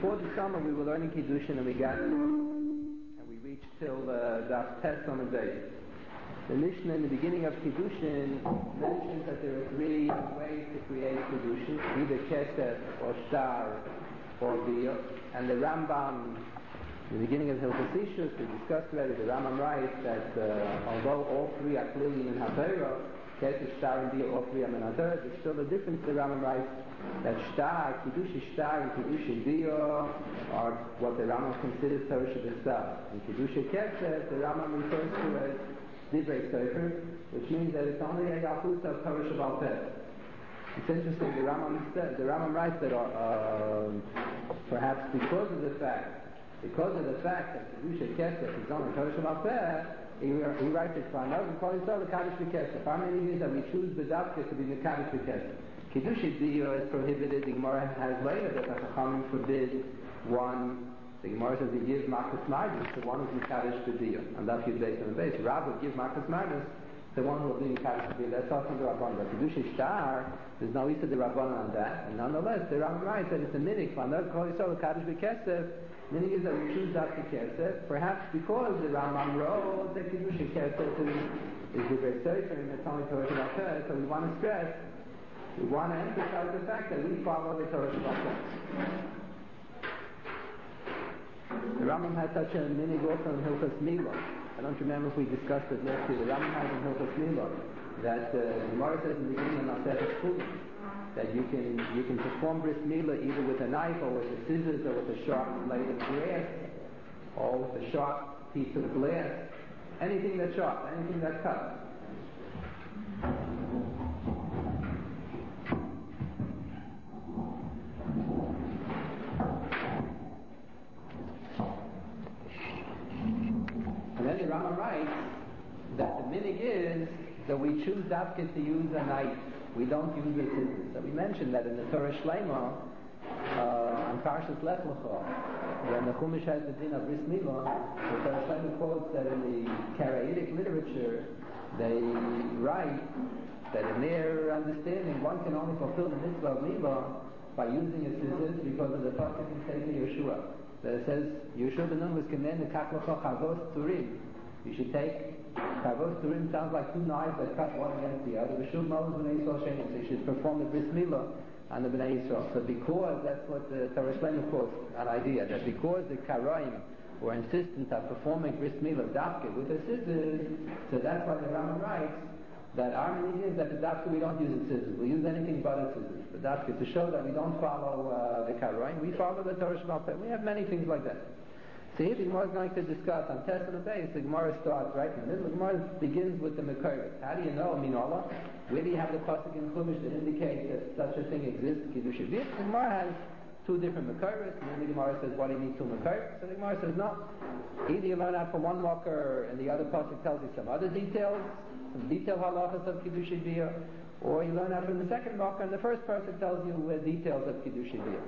before the summer we were learning Kiddushin and we reached till Daf Tes on the day. The Mishnah in the beginning of Kiddushin mentions that there are three ways to create Kiddushin, either Kesef or Shtar or Biyah. And the Rambam, in the beginning of Hilchos Ishus, we discussed already, the Rambam writes that although all three are clearly in Havera, Kesef, Shtar and Biyah, all three are in Havera, there's still a difference. The Rambam writes that Shtar, Kiddushin Shtar and Kiddushin Biyah are what the Rambam considers Torah Shabbat. And Kiddushin Kesef, the Rambam refers to as Divrei Sefer, which means that it's only a Yachus of Torah Shabbat Peh. It's interesting, the Rambam writes that perhaps because of the fact that Kedusha Kesef is only Torah Shabbat Peh, he writes it for another, calling it the Kaddish B'Kesef. How many years that we choose B'Davke to be the Kaddish B'Kesef? Kedusha B'Yah is prohibited, the Gemara has later that the Chachamim forbid one. The Gemara says he gives Makas Mardus to one who's Mekadosh B'Diyah. And that's his base on the base. Rav would give Makas Mardus to one who will be Mekadosh B'Diyah. That's also the Rabban. But Kedusha Shtar, there's no Issa the Rabban on that. And nonetheless, the Rambam writes that it's a minig. V'anad kol Yisrael Mekadosh B'Kesef. Minig is that we choose Dafka Kesef. Perhaps because the Rambam wrote that Kedusha Kesef is the great sefer and it's only Torah Shabbat Peh. So we want to emphasize the fact that we follow the Torah Shabbat Peh. The Rambam has such a minig also in Hilchos Milah. I don't remember if we discussed it last year. The Rambam has in Hilchos Milah that the Gemara says in the beginning of Masechet Chulin that you can perform bris milah either with a knife or with the scissors or with a sharp blade of grass or with a sharp piece of glass. Anything that's sharp, anything that cuts. Then the Rambam writes that the minig is that we choose Dafka to use a knife. We don't use the scissors. So we mentioned that in the Torah Shlema, on Parshas Lech Lecha, when the Chumash has the din of Bris Milah, the Torah Shlema quotes that in the Karayitic literature, they write that in their understanding, one can only fulfill the mitzvah of Milah by using a scissors because of the pasuk in Sefer Yeshua. That it says, Yeshua ben Nun was commanded, Kaklocha Chavos Turim. You should take, Chavos Turim sounds like two knives that cut one against the other. V'shuv Moses b'nei Yisrael Shein. So you should perform the Bris Milah on the b'nei Yisrael. So because, that's what the Torah Shlema quotes, an idea, that because the Karaim were insistent on performing Bris Milah, Dafke, with the scissors, so that's why the Rambam writes, that our meaning is that the Dafke we don't use the scissors. We use anything but the scissors. The Dafke, to show that we don't follow the Karaim, we follow the Torah Shabbat Peh. We have many things like that. So here the Gemara is going to discuss on Tes on the base. The Gemara starts right in the middle. The Gemara begins with the Mekoros. How do you know Minollah? Where do you have the pasuk in Chumash that indicates that such a thing exists? Kiddush Biyah. The Gemara has two different Mekoros, and then the Gemara says, what do you need two Mekoros? So the Gemara says, no. Either you learn out from one marker and the other pasuk tells you some other details, some detailed halachas of Kiddush Biyah, or you learn out from the second marker and the first pasuk tells you details of Kiddush Biyah.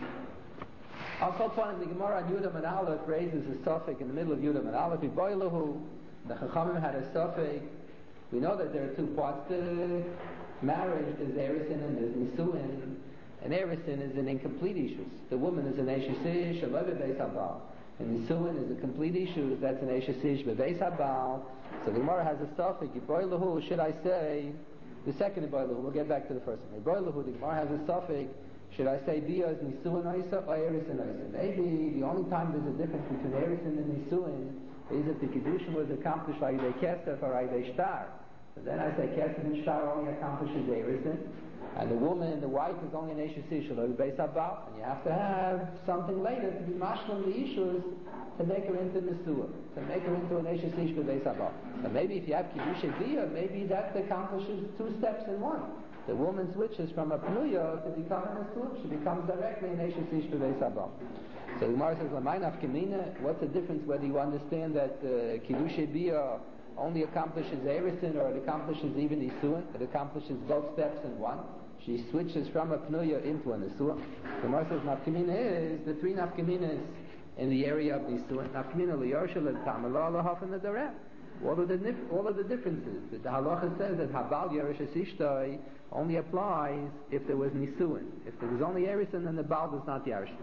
Also, the Gemara on Yudam and Aleph raises a suffix in the middle of Yudam and Aleph. The Chachamim had a suffix. We know that there are two parts to marriage. There's Erisin and there's Nisuin. And Erisin is an incomplete issue. The woman is an Eishesish, a Levi Beis Habal. And Nisuin is a complete issue. That's an Eishesish Beis Habal. So the Gemara has a suffix. Yiboilahu, should I say, the second Yiboilahu, we'll get back to the first one. Yiboilahu, the Gemara has a suffix. Should I say Biyah is Nisuin Oisa or Erisin Oisa? Maybe the only time there's a difference between Erisin and Nisuin is if the Kiddushin was accomplished by Yidei Kesef or Yidei Shtar. So then I say Kesef and Shtar only accomplishes Erisin, and the woman, the wife, is only an Eishesish, or Beis Habal, and you have to have something later to be mashlim the issues to make her into Nisuin, to make her into an Eishesish with Beis Habal. So maybe if you have Kiddush Biyah, maybe that accomplishes two steps in one. The woman switches from a Pnuya to become a Nisuin. She becomes directly an Eishesish B'Beis Habal. So the Gemara says, what's the difference whether you understand that Kiddush Biyah only accomplishes Erisin or it accomplishes even Nisuin? It accomplishes both steps in one. She switches from a Pnuya into a Nisuin. The Gemara says, Nafkamina is the three Nafkaminas in the area of Nisuin. Nafkamina li'yoshel l'tamala l'haf and the dareh. All of the differences. The halacha says that Habal Yeresh Ishtoi only applies if there was Nisuin. If there was only Erisin, then the Baal does not Yeresh.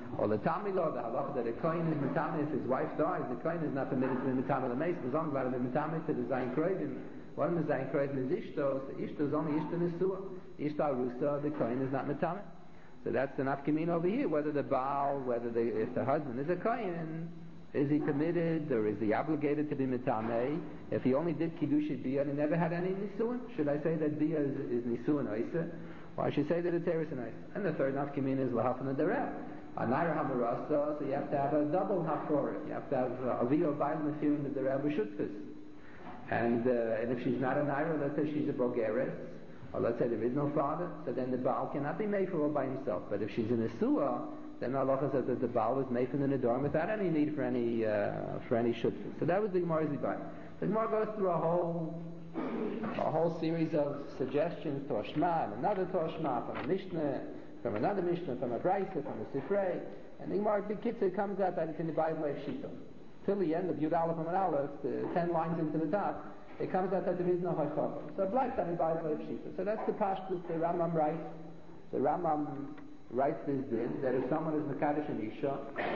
Or the Tamilo, the halacha that a kohen is mitame if his wife dies, the kohen is not permitted to be mitame l'meis. As long as the mitame to the zayin kroivim. One of the zayin kroivim is ishto, so ishto is only ishto nesua. Ishto arusa, the kohen is not mitame. So that's the nafkamin over here. Whether the baal, if the husband is a kohen, is he permitted or is he obligated to be mitame? If he only did kiddush bia and he never had any nisuin, should I say that bia is nisuin oisa? Or I should say that it's eris and oisa? And the third nafkamin is lahafan derel. A naira hamarasa, so you have to have a double hafror. You have to have a vio bail mefirin the derel b'shutfis. And if she's not a naira, let's say she's a bogeres, or let's say there is no father, so then the baal cannot be made for all by himself. But if she's in a suah, then Allah says that the baal was made from the Nedarim without any need for any shutfis. So that was the Gemara's Ibai. The Gemara goes through a whole series of suggestions, Toshma, and another Toshma, from a Mishnah, from another Mishnah, from a Brisa, from a Sifrei, and the Gemara B'Kitzur comes out that it's in the Bible of Shita. Till the end of Yud Aleph and Aleph, 10 lines into the top, it comes out that there is no Hachava. So it blacks on the Bible of Shita. So that's the Pashtus the Rambam writes. The Rambam writes this din, that if someone is Mekadosh and Isha,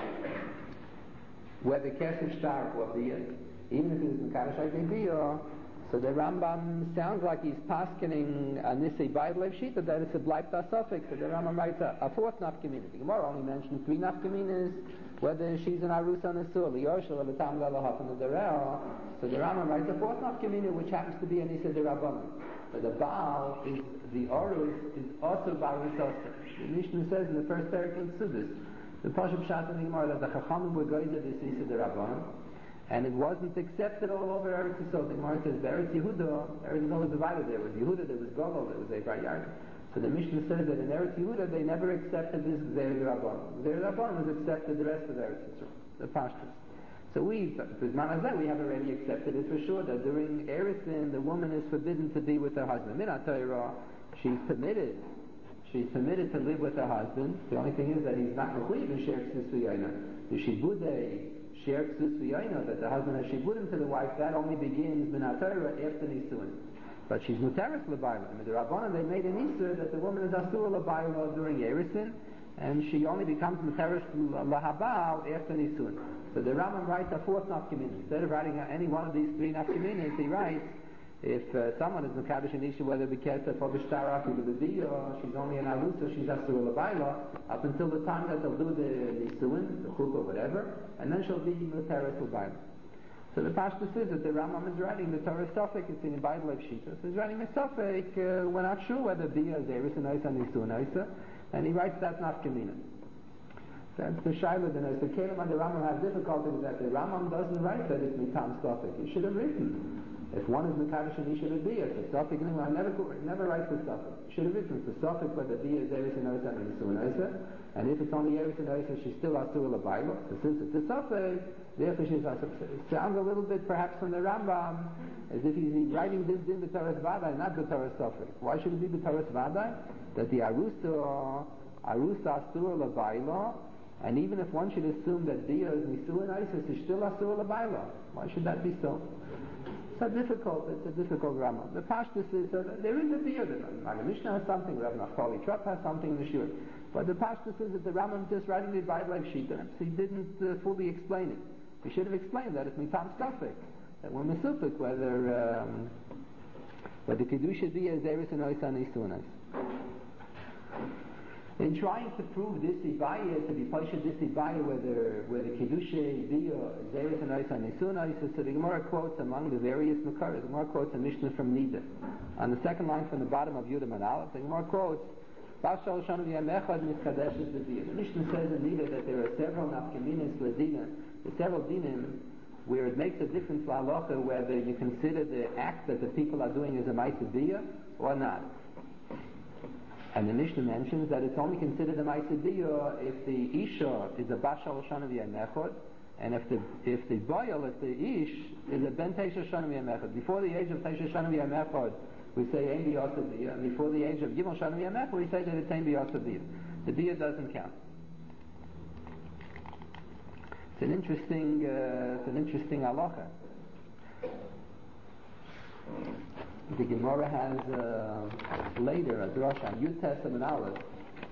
whether Kesef Shtar or Bia, even if it is Mekadosh like Bia, so the Rambam sounds like he's paskening a Nisei Bible Shita, that it's a Bleibta suffix, so the Rambam writes a fourth nafkamina. The Gemara only mentions 3 nafkaminas, whether she's an Arusa and a Sur, Liyoshel, or the Tam Galahaf and the Derel, so the Rambam writes a fourth nafkamina, which happens to be a Nisei Derabbanan. But the Baal is, the Orus is also Barusa. The Mishnah says in the first Perek in Sudas, the Pashup Shat in the Gemara, that the Chachamim were going to this Nisei Derabbanan, and it wasn't accepted all over Eretz Yisrael. The Gemara says, Eretz Yehuda was divided. There was Yehuda, there was Golol, there was Ephraim Yarden. So the Mishnah says that in Eretz Yehuda they never accepted this Gzeir Rabban. Gzeir Rabban was accepted the rest of Eretz Yisrael, the Pashtus. So we have already accepted it for sure that during Eretzin the woman is forbidden to be with her husband. Minat Torah, she's permitted to live with her husband. The only thing is that he's not mechuyev in Sher Ksus V'Yayna. The Shibudei Sher Ksus V'Yayna, that the husband has Shibudim to the wife, that only begins Minat Torah after Nisuin. But she's Muteris L'Bayla. And the Rabbanan, they made an Isur that the woman is Asur L'Bayla during Eretzin, and she only becomes Muteris L'Habal after Nisuin. So the Rambam writes a fourth nafkamina. Instead of writing any one of these 3 nafkaminas, he writes, if someone is Mekadosh and Isha, whether because for B'Shtarach or or she's only an Arusa, she's Asur L'Bayla, up until the time that they'll do the Nisuin, the Chuk or whatever, and then she'll be Muteris L'Bayla. So the Pashtus says that the Rambam is writing the Torah Sofek, it's in the Bible of Shita. So he's writing a Sofek, we're not sure whether Bia is Eris and Isa and Nisun Isa, and he writes that nafkamina. That's the Shaila, and as the Kalim and the Rambam have difficulty with that, the Rambam doesn't write that it's Mitam Sofek. He should have written, if one is Mekadosh and he should have Bia, it's a Sofek, and I never write the Sofek. He should have written, it's a Sofek whether Bia is Eris and Isa and Nisun Isa, and if it's only Eris and Isa, she's still Asur L'Bayla. So since it's a Sofek, therefore she's Asur. It sounds a little bit perhaps from the Rambam as if he's writing this in the Torah Vadai, not the Torah Sofek. Why should it be the Torah Vadai? That the Arusa Asur L'Bayla, and even if one should assume that Bia is Nisuin Isis, is still Asur L'Bayla. Why should that be so? It's a difficult Rambam. The Pashtus is, there is a Bia, the Mishnah has something, Rav Naftali Trop has something in the Shur. But the Pashtus is that the Rambam just writing the Bible like Shita, so he didn't fully explain it. He should have explained that it's Mitam Sofek, that we're Mesufik, whether Kedusha Bia is Eris and Oisa and Nisuin. In trying to prove this Ibaya, to be Pasha this Ibaya, whether Kedusha Bia is Eris and Oisa and Nisuin, so the Gemara quotes among the various Makaras. The Gemara quotes a Mishnah from Nida. On the second line from the bottom of Yudam and Aleph, the Gemara quotes, the Mishnah says in Nida that there are several nafkaminas l'dina, several dinim, where it makes a difference l'halacha whether you consider the act that the people are doing as a ma'aseh bia or not. And the Mishnah mentions that it's only considered a ma'aseh bia if the isha is a bashal shana v'yamechod, and if the boyal, if the ish is a ben teisha shana v'yamechod. Before the age of teisha shana v'yamechod, we say ein biyasa bia, and before the age of gimel shana v'yamechod, we say that it's ein biyasa bia. The bia doesn't count. It's an interesting halacha. The Gemara has later a drasha on Yud Testament Aleph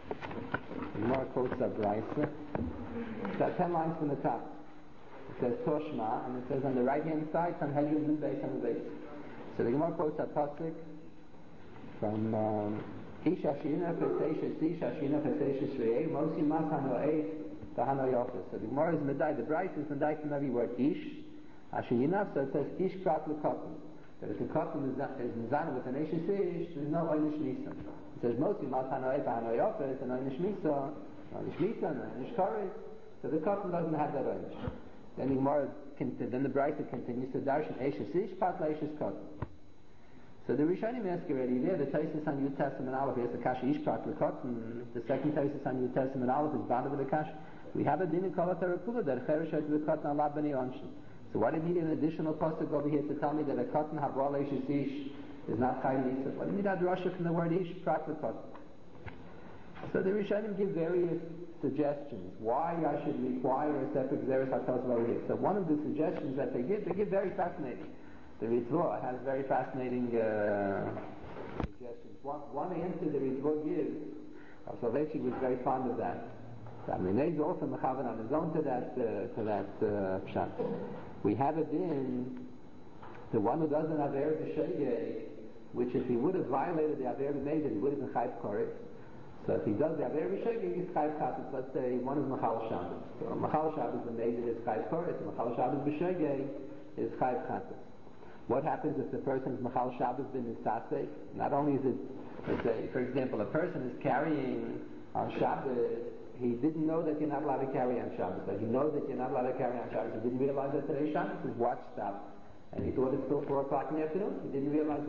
The Gemara quotes a brayso. It's got 10 lines from the top. It says Toshma, and it says on the right-hand side, some Hegel and base on the base. So the Gemara quotes a pasuk from Isha Shina Fesesha Isha Shina Fesesha Shrei Mosi Matano Eid Tahano Yofis. So the Gemara is medai. The brayso is medai from every word Ish. Ashiyinav, so it says Ish Prat L'Kotten. That if the Kotten is Nizana with an Eish Ish, there's no Oynish Misa. It says Mosi Matano Eid Tahano Yofis, and Oynish Misa, and Oynish Koris. So the Kotten doesn't have that Oynish. Then the Gemara, then the brayso continues to darshan Eish Ish Prat L'Eish Kotten. So the Rishonim ask already there, the Taisus on Yud Testament Aleph, here's the Kasha Ish Prat L'Kotten, the second Taisus on Yud Testament Aleph is bound with the Kasha. We have a din in Kol HaTorah that Cheresh L'Kotten Allah B'nei Onshin. So why do you need an additional pasuk over here to tell me that a Kotten Habral Eish Ish is not Chai Nisa? Why do you need a drasha from the word Ish Prat L'Kotten? So the Rishonim give various suggestions why I should require a separate Xeris HaTosva over here. So one of the suggestions that they give very fascinating. The Ritzvah has very fascinating suggestions. One answer the Ritzvah gives, Soloveitchik was very fond of that. I mean, he's also mechavan on his own to that pshat. We have it in the one who doesn't have Aver B'Shegei, which if he would have violated the Aver B'Neder, he would have been Chayv Korek. So if he does the Aver B'Shegei, he's Chayv Chatas. Let's say one is Machal Shabbos. So Machal Shabbos B'Neder is Chayv Korek, and Machal Shabbos B'Shegei is Chayv Chatas. What happens if the person is Machal Shabbos bin Nisasek? Not only is it, let's say, for example, a person is carrying on Shabbos, he didn't know that you're not allowed to carry on Shabbos. Like he knows that you're not allowed to carry on Shabbos. He didn't realize that today's Shabbos, his watch stopped. And he thought it's still 4 o'clock in the afternoon. He didn't realize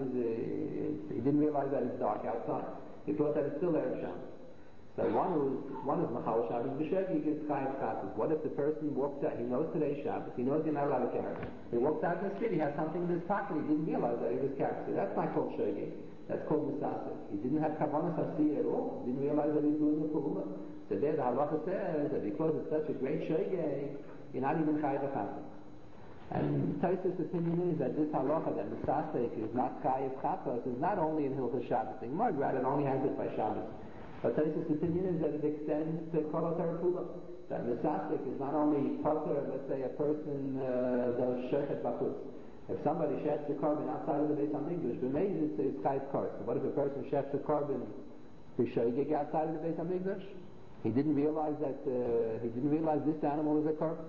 that it's dark outside. He thought that it's still Erev Shabbos. So one is Machal Shabbos B'Shegei, he gets Chayav Chatas. What if the person walks out, he knows today's Shabbos, he knows you're not allowed to carry. He walks out in the street, he has something in his pocket, he didn't realize that he was carrying. So that's not called Shegei, that's called Misasek. He didn't have Kavanas Hasiyah at all, he didn't realize that he's doing the Pula. So there the halacha says that because it's such a great Shegei, you're not even Chayav Chatas. And Tosfos' opinion is that this halacha, that Misasek is not Chayav Chatas, is not only in Hilchos Shabbos. The Gemara it only has it by Shabbos. But Tosfos' opinion is that it extends to Kol HaTorah Kula. That Misasek is not only Potter, let's say a person does Shechet Bachutz. If somebody shechs a carbon outside of the Beis HaMikdash, b'meizid it's Chayv Kor. So what if a person shechs a carbon b'shoigeg outside of the Beis HaMikdash? He didn't realize this animal is a carbon.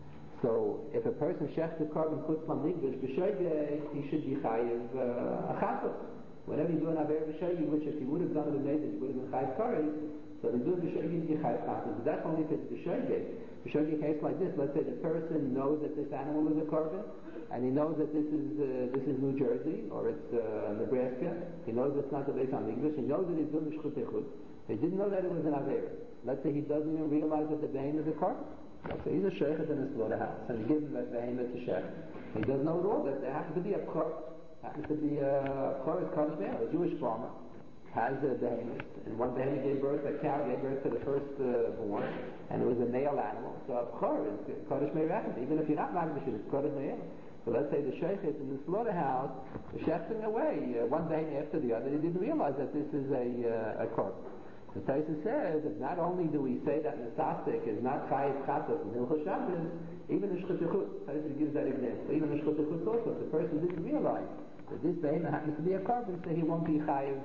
So if a person shechs a carbon chutz l'mikdash b'shoigeg, he should be Chayiv a Chatos. Whenever you do an Aver B'Shegei, which if you would have done it in Neder, you would have been Chayv Korek, so they do B'Shegei, you Chayv Chatas. But that's only if it's B'Shegei. B'Shegei case like this, let's say the person knows that this animal is a carbon, and he knows that this is New Jersey, or it's Nebraska, he knows it's not the Beis HaMikdash, he knows that he's doing Shchut Echud, he didn't know that it was an Aver. Let's say he doesn't even realize that the behemoth is a carbon. Let's say he's a shechet in a slaughterhouse, and he gives that behemoth to shechet. He doesn't know at all that there happens to be a carbon. Happens to be a Kaddish male, a Jewish farmer, has a behemoth, and one behemoth gave birth, a cow gave birth to the first born, and it was a male animal. So a Kaddish may happen, even if you're not Magdash, it's Kaddish male. So let's say the sheikh is in the slaughterhouse, shechting away one behemoth after the other. He didn't realize that this is a korban. The Tosfos says that not only do we say that Misasek is not Chayiv Chatas in Hilchos Shabbos, even the Shchut Echud, Tosfos gives that example. Even the Shchut Echud also, if the person didn't realize that this behemoth happens to be a korban, so he won't be Chayiv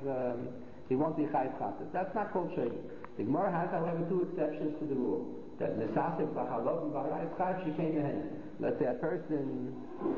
Chatas. That's not called Shegei. The Gemara has, however, 2 exceptions to the rule. That Misasek B'Chalov and B'Arayis Chayiv Shekei Mehen. Let's say a person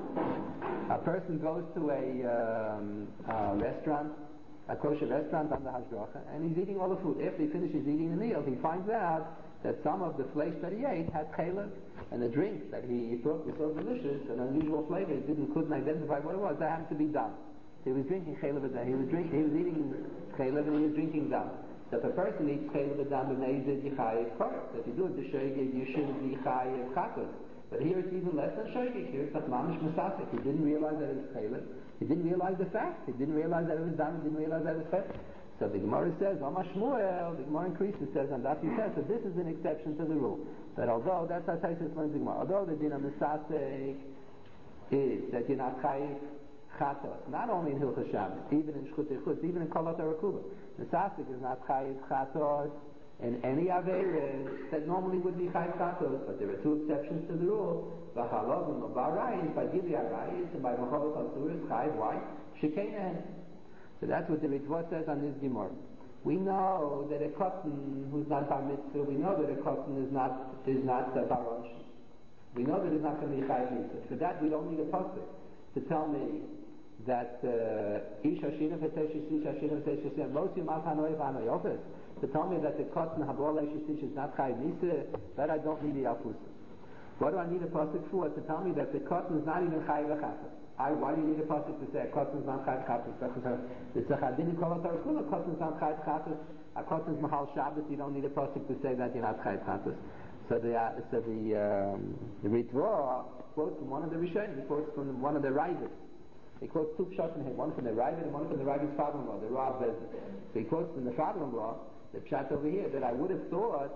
goes to a restaurant, a kosher restaurant under Hashgacha, and he's eating all the food. After he finishes eating the meal, he finds out that some of the flesh that he ate had chaylev, and the drink that he thought was so delicious, an unusual flavor, he couldn't identify what it was. That happened to be dam. He was drinking chaylev dam. He was eating chaylev and he was drinking dam. So if a person eats chaylev dam, then he's a yichayev korek. So if you do it b'shoigeg, you should be yichayev chatos. But here it's even less than shoigeg. Here it's like mamish masasik. He didn't realize that it was chaylev. He didn't realize the fact. He didn't realize that it was dam. He didn't realize that it was fed. So the Gemara says, Amar Shmuel, the Gemara increases, says, and that he says, so this is an exception to the rule. That although, that's how Tosfos explains the Gemara, although the din of Misasek is that you're not chayiv chatos, not only in Hilchos Shabbos, even in Shchutei Chutz, even in Kol HaTorah. Mesasik is not chayiv chatos in any averes that normally would be chayiv chatos, but there are two exceptions to the rule. V'chalovim or b'arayis, by gili arayis, and by v'cholot al-suris, chayiv, why? Shekeinehen. So that's what the Ritva says on this Gemara. We know that a cotton who's not bar mitzvah, we know that a cotton is not bar onshim. We know that it's not going to be chayiv mitzvah. For that, we don't need a pasuk to tell me that ish hashina v'teish ish hashina v'teish ish most yom al-hanoi v'hanoi to tell me that the cotton habor leish is not chayiv mitzvah, that I don't need the alfusa. What do I need a pasuk for? To tell me that the cotton is not even chayiv v'chatas. Why do you need a pasuk to say a cotton is not chayiv v'chatas? It's a chadin in Kol HaTorah Kula, cotton is not chayiv v'chatas. A cotton is mahal Shabbos, you don't need a pasuk to say that you're not chayiv v'chatas. So the Ritva quotes from one of the Rishonim, he quotes from one of the Raivas. He quotes two pshat from him, one from the Ravid and one from the Ravid's father-in-law, the Rav Bezin. So he quotes from the father-in-law, the pshat over here, that I would have thought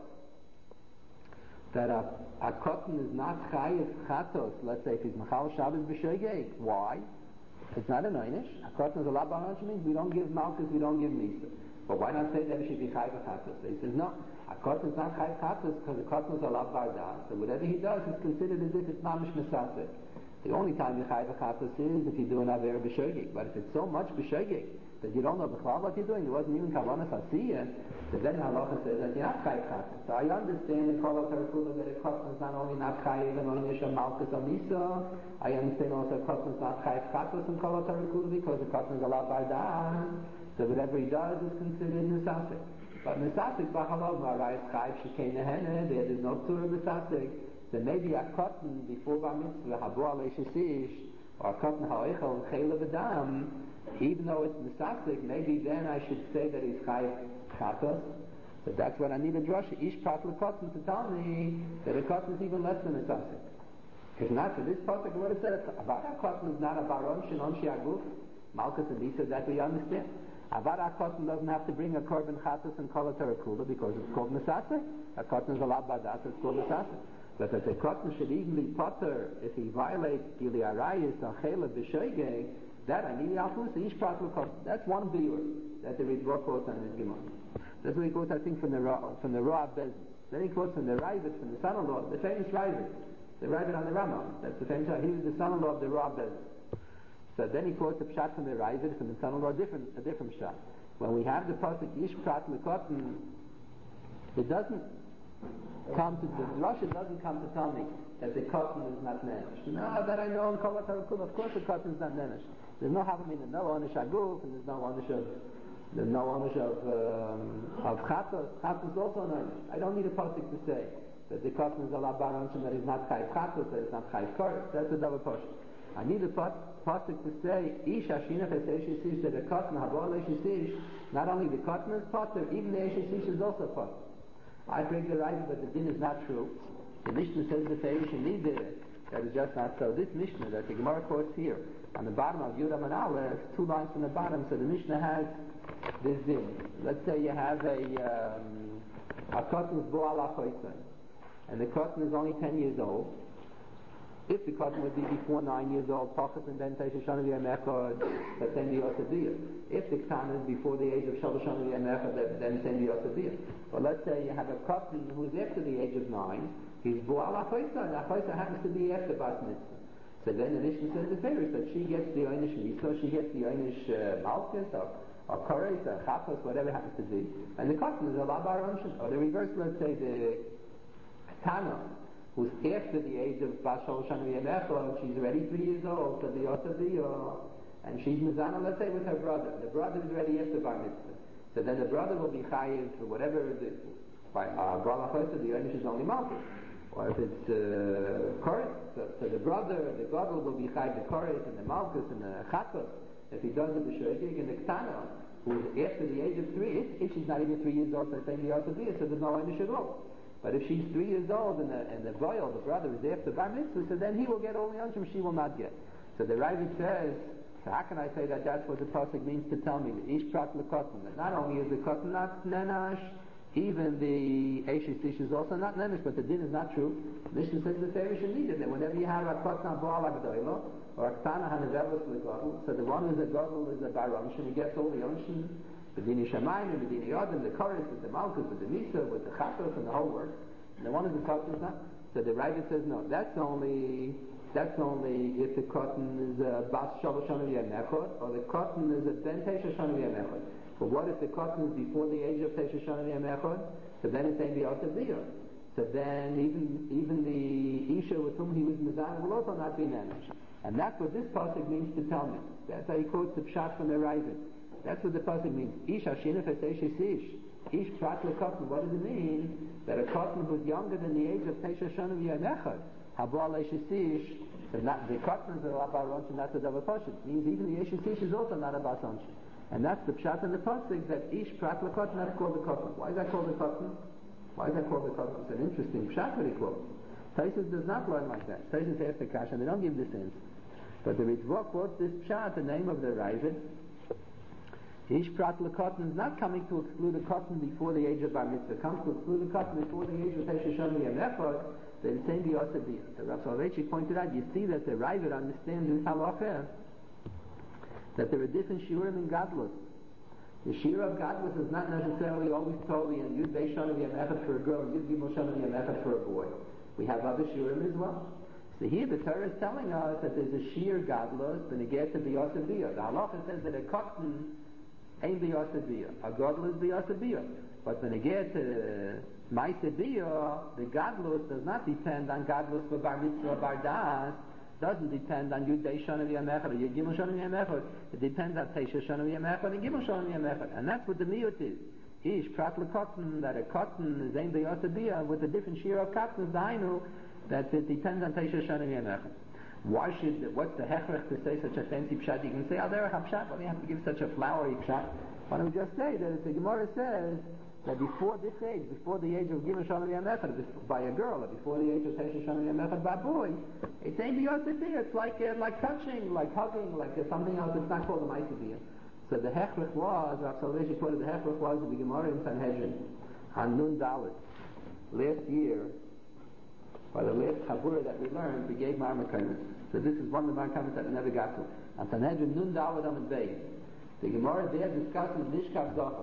that a cotton is not chayiv chatos, let's say if he's machal Shabbos b'shogeg. Why? It's not an einish. A cotton is a lot of means we don't give malchus, we don't give misa. But why not say that it should be chayiv chatos? So he says no. A cotton is not chayiv chatos because the cotton is a lot barda. So whatever he does is considered as if it's mamish mesasek. The only time you chayiv chatos is if you do an aver b'shogeg. But if it's so much b'shogeg that you don't know b'chlal what you're doing, there wasn't even kavanas asiyah, so then halacha says that you're not chayiv chatos. So I understand in Kol HaTorah Kula that a cotton is not only not chayiv and only a malchus or misa. I understand also a cotton is not chayiv chatos in Kol HaTorah Kula because the cotton is a lot barda. So whatever he does is considered mesasek. But mesasek b'halal v'arayis chayiv shekeinehen, there's no surah mesasek. So maybe a cotton before bar mitzvah habor leishisish, or a cotton ha'oichel chayla v'dam, even though it's mesasek, maybe then I should say that he's chayiv chatos. So that's what I need a drasha, ish prat l'cotton, to tell me that a cotton is even less than mesasek. If not for this pasuk, I would have said about a cotton is not a baron shenonshi aguf, malchus and misa, that we understand. Avara cotton doesn't have to bring a korban chatas and Kol HaTorah Kula because it's called mesasek. A cotton is a lot badat, it's called mesasek. But that the cotton should even be potter if he violates gili arayis or chela b'shoigeg, that I need alfusa ish prat l'cotton. That's one viewer that the Ritva quotes on this Gemara. That's what he quotes, I think, from the Rav Bezin. Then he quotes from the Ravid, from the son-in-law, the famous Ravid, the Ravid on the Rambam. That's the famous. He was the son-in-law of the Rav Bezin. So then he quotes a pshat from the Ravid, from the son-in-law, a different pshat. When we have the pasuk ish prat l'cotton, it doesn't come to the Russia doesn't come to tell me that the cotton is not nenish. No, that I know in Kol HaTorah Kula, of course the cotton is not nenish. There's no havamina, no onish aguf, and there's no onish of chatos. Chatos is also an onish. I don't need a pasuk to say that the cotton is a labar onshim, that is not chayiv chatos, that is not chayiv koros. That's a double pasuk. I need a pasuk to say ish hashina v'teish that the cotton habor leish, not only the cotton is potter, even the eish is also potter. I bring the right, but the din is not true. The Mishnah says the Feish and Nideh, that is just not so. This Mishnah that the Gemara quotes here, on the bottom of Yudam and Aleph, 2 lines from the bottom, so the Mishnah has this din. Let's say you have a cotton is bo'al ha'choytzon, and the cotton is only 10 years old. If the cotton would be before 9 years old, pocket and then Teisha Shana V'Yamechad, but then the Yosadiyah. If the cotton is before the age of Shalosh Shana V'Yamechad, then the Yosadiyah. But let's say you have a cotton who is after the age of 9, he's Bo'al HaChoytzah, and HaChoytzah happens to be after Bat Mitzvah. So then the Mishnah says the favors that she gets the Einish Mitzvah, she gets the Einish Malchus, or Koresh, or Chatos, whatever happens to be, and the cotton is a Labar Onshin. Or the reverse, let's say the Tana, who's after the age of Bashal Shana V'Yamechad, she's already 3 years old, so the Yosadiyah, and she's Mizana, let's say, with her brother. The brother is already after Bar Mitzvah. So then the brother will be chayiv for whatever by B'al HaChoytzah, the Einish is only Malchus. Or if it's Koret, so the brother, the Gadol will be chayiv the Koret and the Malchus and the Chatos, if he does it b'shogeg, and the Ktana, who is after the age of 3, if she's not even 3 years old, so the Yosadiyah, so there's no Einish at all. But if she's 3 years old and the boil, the brother, is after Bar Mitzvah, so then he will get all the Anshim, she will not get. So the Ravid says, so how can I say that that's what the pasuk means to tell me? The ish prat l'cotton. That not only is the cotton not nenash, even the Eshes Ish is also not nemish, but the din is not true. Mishnah says the Ferish needed that whenever you have a Kotna Baal Agdoilo, or a Ktana Hanazevos Legodl, so the one who's a Godl is a Baronshim, he gets all the Onshim, the Dini Shamayim, the Dini Yodim, the Chorus, with the Malkus, with the Misa, with the Chatos, and the whole work. And the one who's a Kotna is not. So the Raiva says no, that's only if the cotton is a Bas Shalosh Shana Yemechot, or the cotton is a Ben Tesha Shana Yemechot. But what if the cotton is before the age of Tesha Shana Yemechot? So then it's Ein B'Yosef Biyah. So then even the Isha with whom he was Mizan will also not be Nemish. And that's what this pasuk means to tell me. That's how he quotes the Pshat from the Raiva. That's what the pasuk means. Isha Shinef Eshesh Ish. Ish Prat LeKotton. What does it mean? That a cotton who's younger than the age of Tesha Shana Yemechot. Habal Eshish, so not the cotton is a Baronshim, not the double Pashit. Means even the Eshish is also not a Baronshim. And that's the Pshat in the pasuk that Ish Prat LeKotton, that's called the cotton. Why is that called the cotton? Why is that called the cotton? It's an interesting Pshat that he quotes. Taisus does not learn like that. Taisus has the Kash, and they don't give this sense. But the Ritzvah quotes this Pshat, the name of the Ravid. Ish Prat LeKotton is not coming to exclude the cotton before the age of Bar Mitzvah. It comes to exclude the cotton before the age of Tesha Shana Yemechot. Then same B'Yosef Biyah. So Rav Soloveitchik pointed out, you see that the Ravid understands this halacha, that there are different shiurim in Gadlus. The shiur of Gadlus is not necessarily always totally in Yud Beis Shana Yemechot for a girl and Yud Gimel Shana Yemechot for a boy. We have other shiurim as well. So here the Torah is telling us that there's a shiur Gadlus, but it gets to B'Yosef Biyah. The halacha says that a cotton ain't B'Yosef Biyah. A Gadlus is B'Yosef Biyah. But when it gets to Maaseh Biyah, the Gadlus does not depend on Gadlus for Bar Mitzvah or Bar Das, doesn't depend on Yud Beis Shana Yemechot or Yud Gimel Shana Yemechot. It depends on Tesha Shana Yemechot and Gimel Shana Yemechot. And that's what the miyut is. Ish Prat LeKotton, that a cotton is Ein B'Yosef Biyah with a different shiur of cotton is the Ainu, that it depends on Tesha Shana Yemechot. What's the hechrech to say such a fancy pshat? You can say, oh, there a pshat, why do you have to give such a flowery pshat? Why don't we just say that the Gemara says that before this age, before the age of Gimel Shana Yemechot by a girl, or before the age of Tesha Shana Yemechot by a boy, it's Ein B'Yosef Biyah. It's like touching, like hugging, like something else. It's not called a Maaseh Biyah. So the hechrech was, Rav Soloveitchik quoted, the hechrech was in the Gemara in Sanhedrin, on Nun Dalet. Last year, by the last Chabura that we learned, we gave Mar Mekayim. So this is one of the Mar Mekayim that we never got to. On Sanhedrin, Nun Dalet on the Bay. The Gemara there discusses Nishkav Zohar.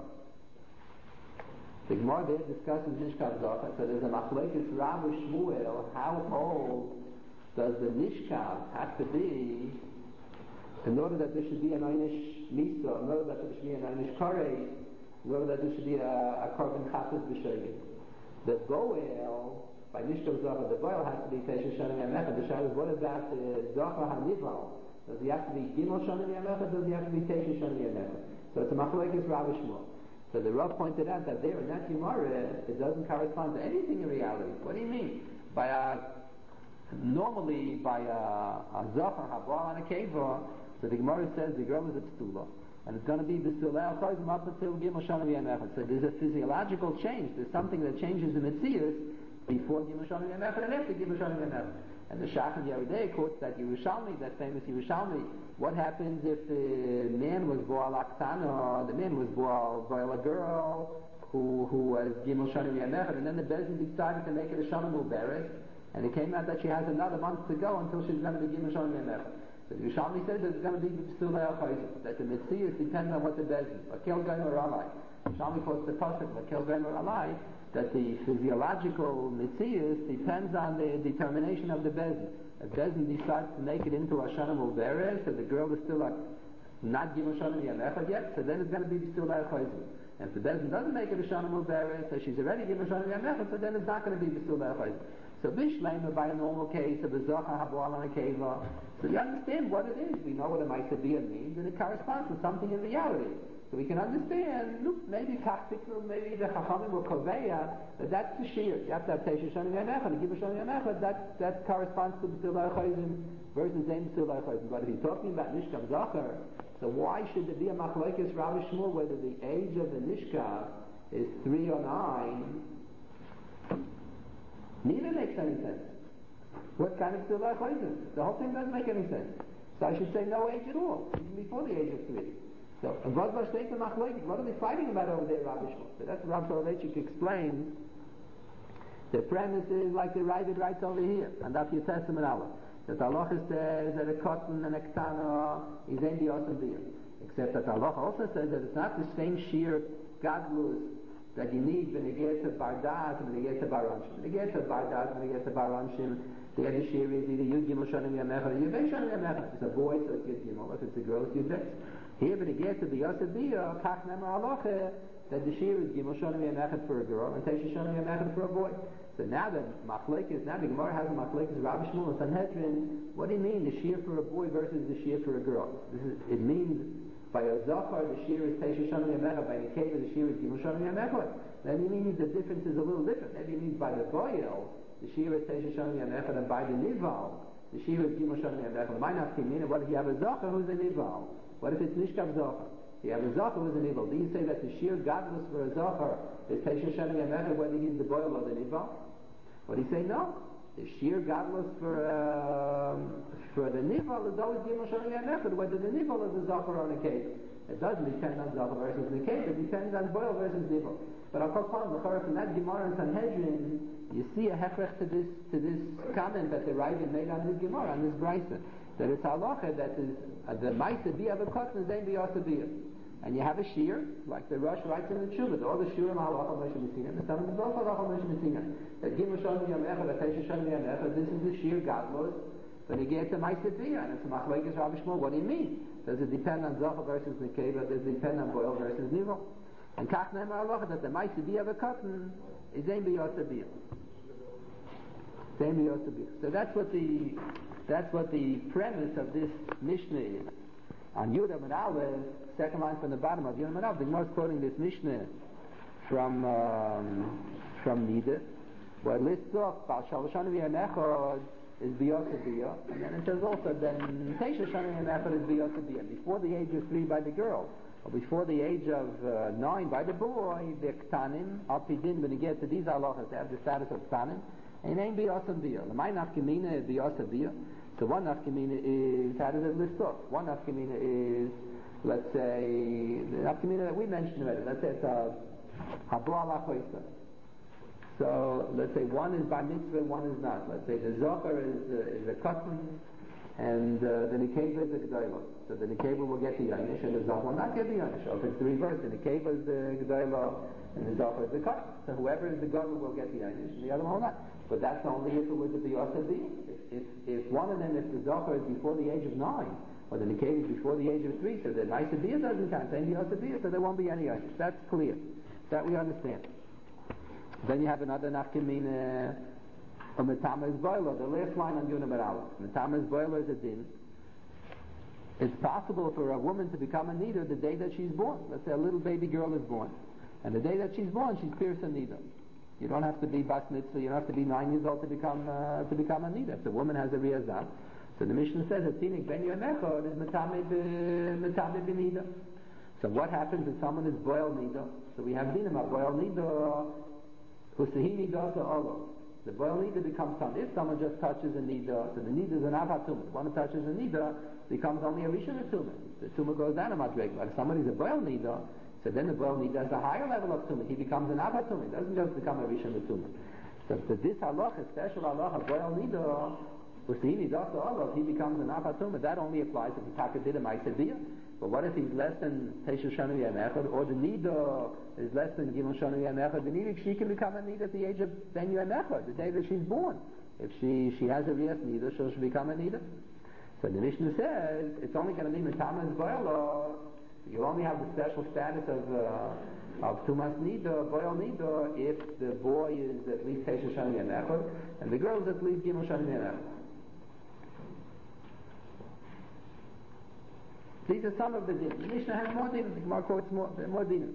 The Gemara there discusses Nishkav Zohar. So there's a machlokes Rav Shmuel, how old does the Nishkav have to be in order that there should be an Einish Misa, in order that there should be an Einish Korei, in order that there should be a Korban Chatas B'Shogeg. The Goel, by Nishkav Zohar, the Goel has to be Tesha Shana Yemechot. The Shah is, what about the Zohar HaNival? Does he have to be Gimel Shana Yemechot, or does he have to be Tesha Shana Yemechot? So it's a machlokes Rav Shmuel. So the Rav pointed out that there in that Gemara, it doesn't correspond to anything in reality. What do you mean? Normally by a Zohar, Habal, and a Keva, so the Gemara says the girl is a Psula, and it's going to be B'Sulei Al-Chayzim up until Gimel Shana Yemechot. So there's a physiological change. There's something that changes in Metzius before Gimel Shana Yemechot and after Gimel Shana Yemechot. And the Shach of Yeridei quotes that Yerushalmi, that famous Yerushalmi. What happens if the man was Boal Aktana, the man was Boal a girl who was Gimel Shana Yemechot, and then the Bezin decided to make it a Shana Mubarak, and it came out that she has another month to go until she's going to be Gimel Shana Yemechot. So Yerushalmi says that it's going to be B'Sulei Al-Chayzim, that the Metzius depends on what the Bezin, Akel Gaim or Alai. Yerushalmi quotes the pasuk, Akel Gaim or Alai, that the physiological Metzius depends on the determination of the Bezin. If Bezin decides to make it into a Shana Mubarak, so the girl is still not Gimel Shana Yemechot yet, so then it's going to be B'Sulei Al-Chayzim. And if the Bezin doesn't make it a Shana Mubarak, so she's already Gimel Shana Yemechot, so then it's not going to be B'Sulei Al-Chayzim. So Bishleima, by a normal case, of a Zohar, Habal, and a Keva. So you understand what it is. We know what a Maaseh Biyah means, and it corresponds to something in reality. So we can understand, look, maybe Kachtikru, maybe the Chachamim or Koveya, that that's the shear. You have to have Tesha Shana Yemechot, and Gimel Shana Yemechot, that corresponds to B'Sulei Al-Chayzim versus Ein B'Sulei Al-Chayzim. But if he's talking about Nishkav Zohar, so why should there be a machlokes Rav Shmuel whether the age of the Nishkav is 3 or 9? Neither makes any sense. What kind of B'Sulei Al-Chayzim? The whole thing doesn't make any sense. So I should say no age at all, even before the age of 3. So So, and what are they fighting about over there, Rabbi Shmuel? So that's what Rabbi Soloveitchik explains. The premise is like the Ravid writes over here, and that's your Testament Allah. That Allah says that a cotton and a ketana is in the awesome beer. Except that Allah also says that it's not the same sheer godless that you need when you get to Bardas and when you get to Baranshim. When you get to Bardas and when you get to Baranshim, the other sheer is either Yud Gimel Shonim Yamecha or Yud Beis Shonim Yamecha. If it's a boy, so it's Yud Gimel. If it's a girl, it's Yud Beis. Here, when you get to the Yosef Biyah, Kach Nemar Aloche, that the sheer is Gimel Shonim Yamecha for a girl and Tesha Shonim Yamecha for a boy. So now the Machlekes, now the Gemara has a Machlekes, Rabbi Shmuel and Sanhedrin. What do you mean, the sheer for a boy versus the sheer for a girl? It means by a Zachar, the sheer is Tesha Shonim Yamecha, by Nekeva, the sheer is Gimel Shonim Yamecha. Maybe it means the difference is a little different. Maybe it means by the Boyel, the sheer is Tesha Shonim Yamecha, and by the Nival, the sheer is Gimel Shonim Yamecha. Why not Kimina? What if you have a Zachar who's a Nival? What if it's Nishkav Zachar? You have a Zachar who's a Nival. Do you say that the sheer godless for a Zachar is Tesha Shonim Yamecha, whether he's the Boyel or the Nival? What do you say? No. The sheer godless for the Nival is always Gimel Shonim Yamecha, whether the Nival is a Zachar or a Nekeva. It doesn't depend on Zachar versus Nekeva, it depends on Boyel versus Nival. But I'll call upon the from that Gemara and Sanhedrin, you see a hechrech to this comment that the Ravid made on this Gemara, on this Brisa, that it's halacha that is the Maisa Biyah of a cotton is Ein Biyah Biyah. And you have a shear, like the Rosh writes in the Tshuva, all the Shurim halacha Moshe Messina, the Talmud is also halacha Moshe Messina. That Gimel Shonim Yamecha, that Tesha Shonim Yamecha, this is the shear godless, but you get to Maisa Biyah, and it's a Machlekes Rabbi Shmuel. What do you mean? Does it depend on Zachar versus Nekeva? Does it depend on Boyel versus Nival? And Kach Nemar Aloche, that the Maisa Biyah of a cotton is Ein Biyah Biyah. Ein Biyah Biyah. So that's what the premise of this Mishnah is. On Yudam and Aleph, second line from the bottom of Yudam and Aleph, the Gemara is quoting this Mishnah from Nida, where it lists off Bal Shalosh Shonim Yamecha is Biyah Biyah, and then it says also then Tesha Shonim Yamecha is Biyah Biyah. Before the age of 3 by the girl, or before the age of 9 by the boy, the Ktanim, Alpidin, when you get to these halachas, they have the status of Ktanim, and ain't Biyah Biyah. The May Nafkamina is Biyah Biyah. So one Nafkamina is, how does it list off? One Nafkamina is, let's say, the Nafkamina that we mentioned already, let's say it's a Habo Ala Choysa. So let's say one is Bar Mitzvah, one is not. Let's say the Zohar is a cotton, and the Nekeva is a G'dayla. So the Nekeva will get the Yainish, and the Zohar will not get the Yainish. Or if it's the reverse, the Nekeva is the G'dayla, and the Zohar is the cotton. So whoever is the Gadol will get the Yainish, and the other one will not. But that's only if it was a Biyah Biyah. If one of them, if the Zohar is before the age of 9, or the Nekeva is before the age of 3, so the Maisa Biyah doesn't count. Then Biyah Biyah, so there won't be any Yainish. That's clear. That we understand. Then you have another Nafkamina, Metama's boiler, the last line on Yunam Aleph. Metama's boiler is a din. It's possible for a woman to become a nida the day that she's born. Let's say a little baby girl is born, and the day that she's born, she's pierced a nida. You don't have to be bas mitzvah. You don't have to be 9 years old to become a nida. If the woman has a riyazah, so the Mishnah says that tinik ben yomechod is metame b'nida. So what happens if someone is boil nida? So we have dinim of boil nida. Husahi nida to Allah. The boil nida becomes tam. If someone just touches a nida, so the nida is an avatum. If one touches a nida, becomes only a rishon tumah. The tumah goes down a madreg. But if somebody's a boil nida, so then the boil nida has a higher level of tumah. He becomes an avatum. He doesn't just become a rishon tumah. So for this halacha, special halacha, boil nida, husahi nida to Allah, he becomes an avatum. That only applies if he takadid a ma'aseh. But what if he's less than Tesha Shonim Yamecha, or the Nida is less than Gimel Shonim Yamecha? The Nida, she can become a Nida at the age of Ben Yamecha, the day that she's born. If she has a Riyas Nida, she'll become a Nida. So the Mishnah says, it's only going to be Metamas Boil, you only have the special status of Tumas Nida, Boil Nida, if the boy is at least Tesha Shonim Yamecha, and the girl is at least Gimel Shonim Yamecha. These are some of the dinim. The Mishnah has more dinim. The Gemara quotes more dinim.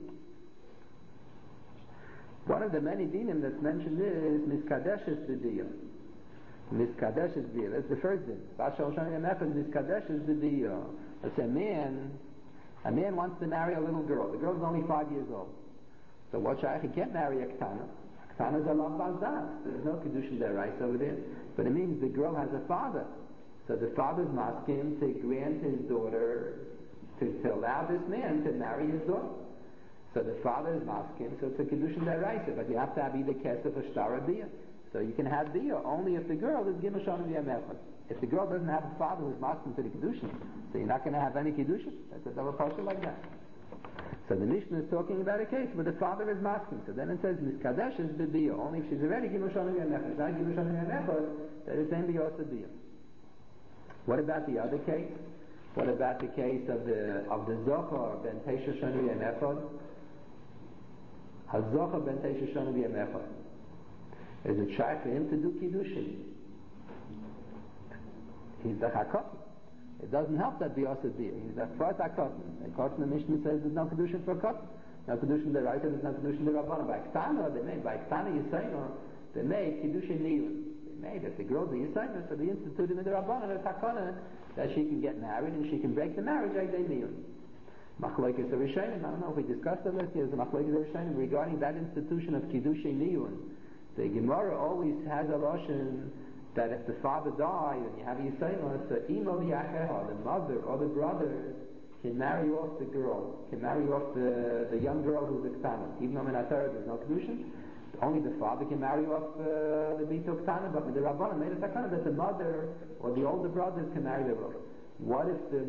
One of the many dinim that's mentioned is Miskadeshes B'diyah. Miskadeshes B'diyah. That's the first din. Bashal Shani Yamecha Miskadeshes B'diyah. That's a man wants to marry a little girl. The girl's only 5 years old. So what shall he can't marry a Ketana? Ketana is a lav bazdas. There's no kedushin there, right over there. But it means the girl has a father. So the father's masking to grant his daughter to allow this man to marry his daughter. So the father is masking, so it's a Kiddushin Deraisa, but you have to have either Kesef or Shtar or Bia. So you can have Bia only if the girl is Gimel Shonim V'Yam Echad. If the girl doesn't have a father who's masking to the Kiddushin, so you're not going to have any Kiddushin. That's a double parsha like that. So the Mishnah is talking about a case where the father is masking. So then it says, Miskadesh is Bia, only if she's already Gimel Shonim V'Yam Echad. If not Gimel Shonim V'Yam Echad, then it's then Bia also Bia. What about the other case? What about the case of the Zohar ben Teisha Shonim V'Yam Echad? HaZochar ben Teisha Shonim V'Yam Echad. Is it shy for him to do Kiddushin? He's the Hakotin. It doesn't help that be also Bia. He's the first Hakotin. Hakotin, the Mishnah says there's no Kiddushin for Hakotin. No Kiddushin the Raita, there's no Kiddushin the Rabbanah. By Ktana, they made, by Ktana Yisayna, they made Kiddushin Niyun. They made that the girl, the Yisayna, so they instituted in the Rabbanah, the Takana, that she can get married and she can break the marriage like they Niyun. Machlokes Rishonim, I don't know if we discussed it last year, there's a Machlokes Rishonim regarding that institution of Kiddushin Niyun. The Gemara always has a Lashon that if the father died and you have a Yisayna, so Imo V'Yacheha, the mother or the brother, can marry off the girl, can marry off the young girl who's Ktana. Even though in Atara there's no Kiddushin, only the father can marry off the Bito Ktana, but with the Rabbanah made a Takana that the mother or the older brothers can marry their off. What if there's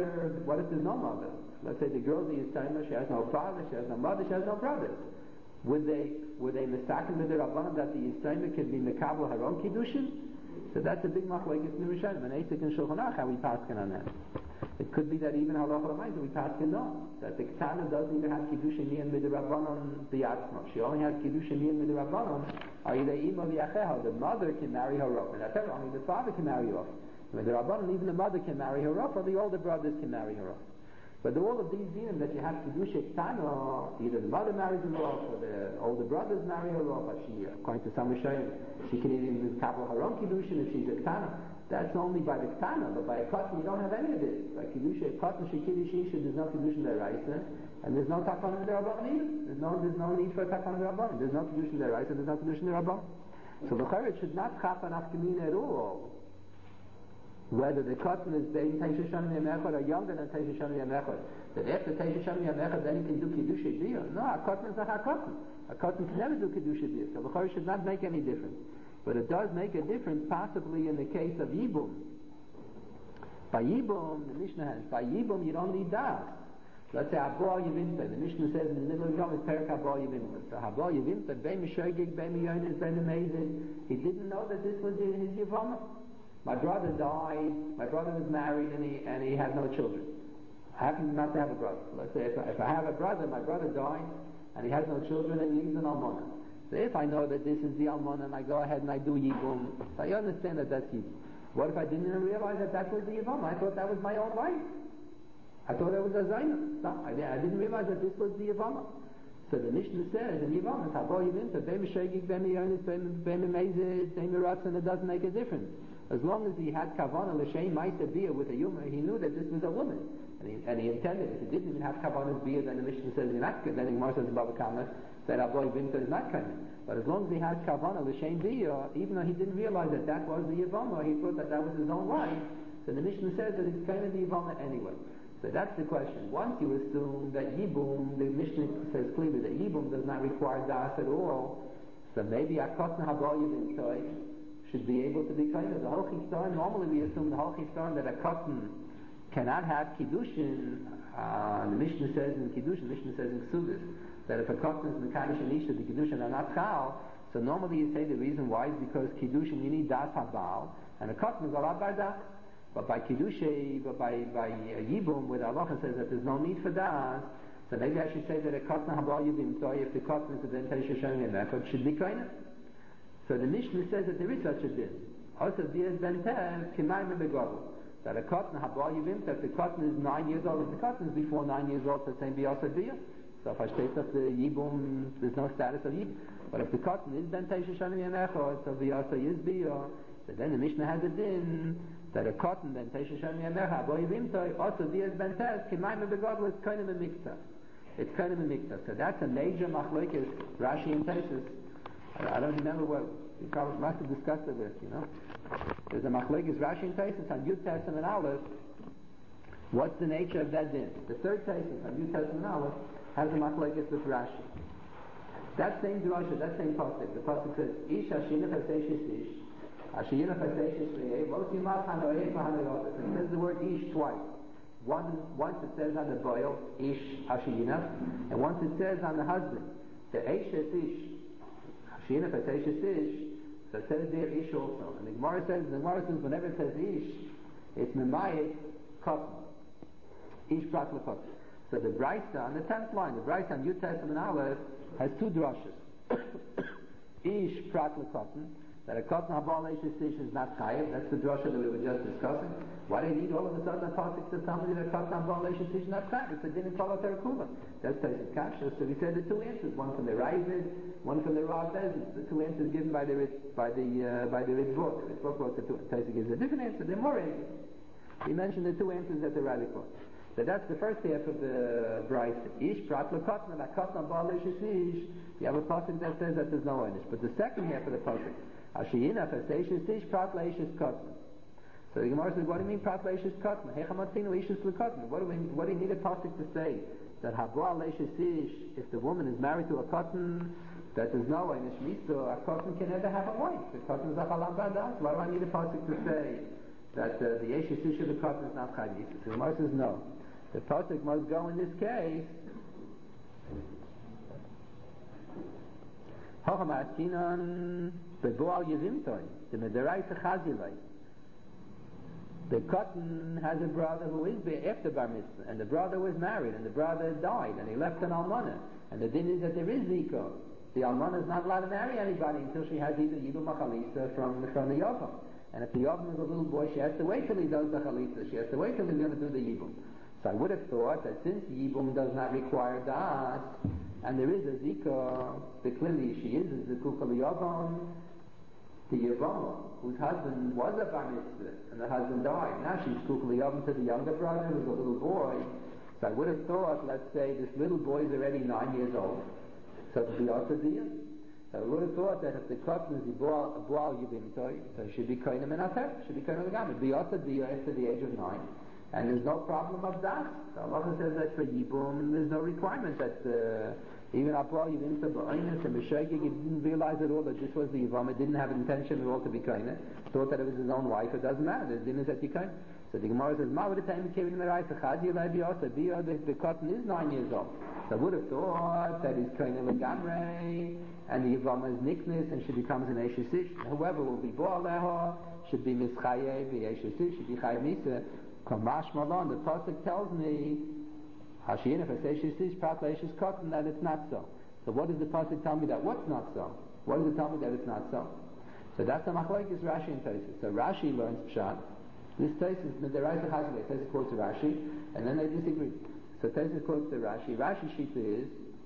no mother? Let's say the girl's a Yisayna, she has no father, she has no mother, she has no brothers. Would they mistaken with the Rabbanah that the Yisayna can be Mekabel her own Kiddushin? So that's a big machlokes in Rishonim, and Eisik and Shulchan Aruch, how we paskin on that. It could be that even halacha l'mayz we paskin no, that the Ktana doesn't even have Kiddushin Niyan with the Rabbanon b'yatzma. She only has Kiddushin Niyan with the Rabbanon. Either Ima v'yacheha, the mother can marry her off, and that's only the father can marry off. With the Rabbanon, even the mother can marry her off, or the older brothers can marry her off. But all of these dinim that you have Kiddushin Ktana, either the mother marries her off, or the older brothers marry her off, or she, according to some Rishonim, she can even couple her own Kiddushin if she's a Ktana. That's only by the Ktana, but by a Katan you don't have any of this. By Kiddushin, Katan, Shekiddush, there's no Kiddushin Deraisa, and there's no Takana Derabbanan either. There's no need for a Takana Derabbanan. There's no Kiddushin Deraisa, there's no Kiddushin Derabbanan. So the Chayyim should not chap an afkamina at all. Whether the Katan is being Teisha Shonim V'Yam Echad or younger than Teisha Shonim V'Yam Echad, that after Teisha Shonim V'Yam Echad then he can do Kiddushin Bia. No, a Katan is not a Katan. A Katan can never do Kiddushin Bia. So the Chayyim should not make any difference. But it does make a difference possibly in the case of Yibum. By Yibum, the Mishnah has, by Yibum you don't need Das. Let's say Haba Yivimta. The Mishnah says in the middle of Yom is Perak Haba Yivimta. So Haba Yivimta, Beim Shogig, Beim Yonis, Beim Mezid. He didn't know that this was his Yivama. My brother died, my brother was married and he had no children. I happen not to have a brother. Let's say if I have a brother, my brother died and he has no children and he leaves an almana. So if I know that this is the almana and I go ahead and I do yibum, so I understand that that's yibum. What if I didn't even realize that was the yibum? I thought that was my own wife. I thought that was a zaina. No, I didn't realize that this was the yibum. So the Mishnah says in yibum, it's habo yibim, so beim shegig, beim yonis, beim mezid, beim ratzon, it doesn't make a difference. As long as he had kavanah l'shem ma'aser bia with a yuma, he knew that this was a woman, and he intended. If he didn't even have kavanah bia, then the Mishnah says you're not. Then the Gemara says Baba Kama that Aboy Vinta is not coming. But as long as he had kavanah l'shem bia, even though he didn't realize that was the yivama, he thought that was his own wife. So the Mishnah says that it's kind of the yivama anyway. So that's the question. Once you assume that yibum, the Mishnah says clearly that yibum does not require das at all. So maybe akotna haboy vintoy should be able to be kind of the whole chiston. Normally we assume the whole chiston that a cotton cannot have kiddushin. The Mishnah says in kiddushin, the Mishnah says in ksubis, that if a cotton is mekadosh and isha, the kiddushin are not chal. So normally you say the reason why is because kiddushin you need das habal, and a cotton is allowed by das. But by kiddushin, but by yibum, where the halacha says that there's no need for das, so maybe I should say that a cotton habal yibim, so if the cotton is a ben teisha shonim v'yam should be kind of. So the Mishnah says that there is such a din. Also, dias ben tev kimayim begadol. That a cotton haba yivim, if the cotton is 9 years old, if the cotton is before 9 years old, so same biyasa dia. So if I state that the yibum, there's no status of yibum. But if the cotton is ben teisha shanim yamechot, so biyasa is biya. So then the Mishnah has a din that a cotton ben teisha shanim yamechot haba yivim toy. Also, dias ben tev kimayim begadol is kind of a mikta. It's kind of a mikta. So that's a major machlokes Rashi and Taisus. I don't remember what we probably must have discussed it with, There's a machlokes Rashi and Taisus on Yud Tesam and Aleph. What's the nature of that din? The third Taisus of New Testament Aleph has a machlokes with Rashi. That same drasha, that same pasuk, the pasuk says, Ish hashina faseshes ish, hashina faseshes re'eh, vos yimat hanoeh mahanoyot. It says the word ish twice. Once it says on the boil, ish hashina, and once it says on the husband, the eshes ish, hashina faseshes ish, so it says there ish also. And the Gemara says whenever it says ish, it's memayit katan, ish prat lekatan. So the Braisa on the 10th line, the Braisa on New Testament Aleph, has two drushes. Ish prat lekatan, that a katan habal eshes ish is not chayiv. That's the drusha that we were just discussing. Why do you need all of a sudden a pasuk to tell me that a katan habal eshes ish is not chayiv? It's a din in kol haterakula. That's Taisus Kasha. So we said the two answers, one from the Ravid, one from the Rav Bezin. The two answers given by the Ritzvot. The Ritzvot brought the two. Taisus gives a different answer. There are more answers. He mentioned the two answers that the Ravid brought. So that's the first half of the Braisa. Ish prat lekatan, that katan habal eshes ish. You have a pasuk that says that there's no einish. But the second half of the pasuk, Ashiyina faseshes ish prat leishes katan. So the Gemara says, what do you mean prat leishes katan? Hechamatzinu ishes lekatan. What do you need a pasuk to say that habal leishes ish? If the woman is married to a katan, that there's no einish mitzvah, a katan can never have a wife. The katan is a chalam badas. Why do I need a pasuk to say that the eshes ish of the katan is not chayv mitzvah? The Gemara says no. The pasuk must go in this case. The cotton has a brother who is after bar mitzvah, and the brother was married, and the brother died, and he left an almana. And the din is that there is zika. The almana is not allowed to marry anybody until she has either yibum or chalisa from the yavam. And if the yavam is a little boy, she has to wait till he does the chalisa. She has to wait till he's going to do the yibum. So I would have thought that since Yibum does not require das, and there is a Zika, clearly she is a Zikuk al-Yavam, the Yavam, whose husband was a Bar Mitzvah, and the husband died. Now she's Zikuk al-Yavam to the younger brother, who's a little boy. So I would have thought, let's say, this little boy is already 9 years old, so to be Asadiya. So I would have thought that if the Katan is Boal Yibim Toy, so it should be Koinem and Ater, should be Koinem and Ater, be Asadiya after the age of 9. And there's no problem of that. So Allah says that for Yibum, there's no requirement that even Abba Yivim Saba'inus and B'Shegig, he didn't realize at all that this was the Yivam. It didn't have intention at all to be Kainah. Thought that it was his own wife. It doesn't matter. The din is that you Kainah. So the Gemara says, Ma would have taken Kevin Merai Sachadi Lai Biyasa. The cotton is 9 years old. So I would have thought that he's Kainah Legamrei, and the Yivam is Niknis, and she becomes an Eshesish. Whoever will be Bo'aleha should be Mischayev, the Eshesish should be Chayev Misa. Kamash Malon, the pasuk tells me Hashiyina faseshes prat leishes katan, that it's not so. So what does the pasuk tell me that what's not so? What does it tell me that it's not so? So that's the machlokes Rashi and Taisus. So Rashi learns pshat. This Taisus, the Raisa Chazalei, Taisus quotes Rashi, and then they disagree. So Taisus quotes the Rashi. Rashi shita is,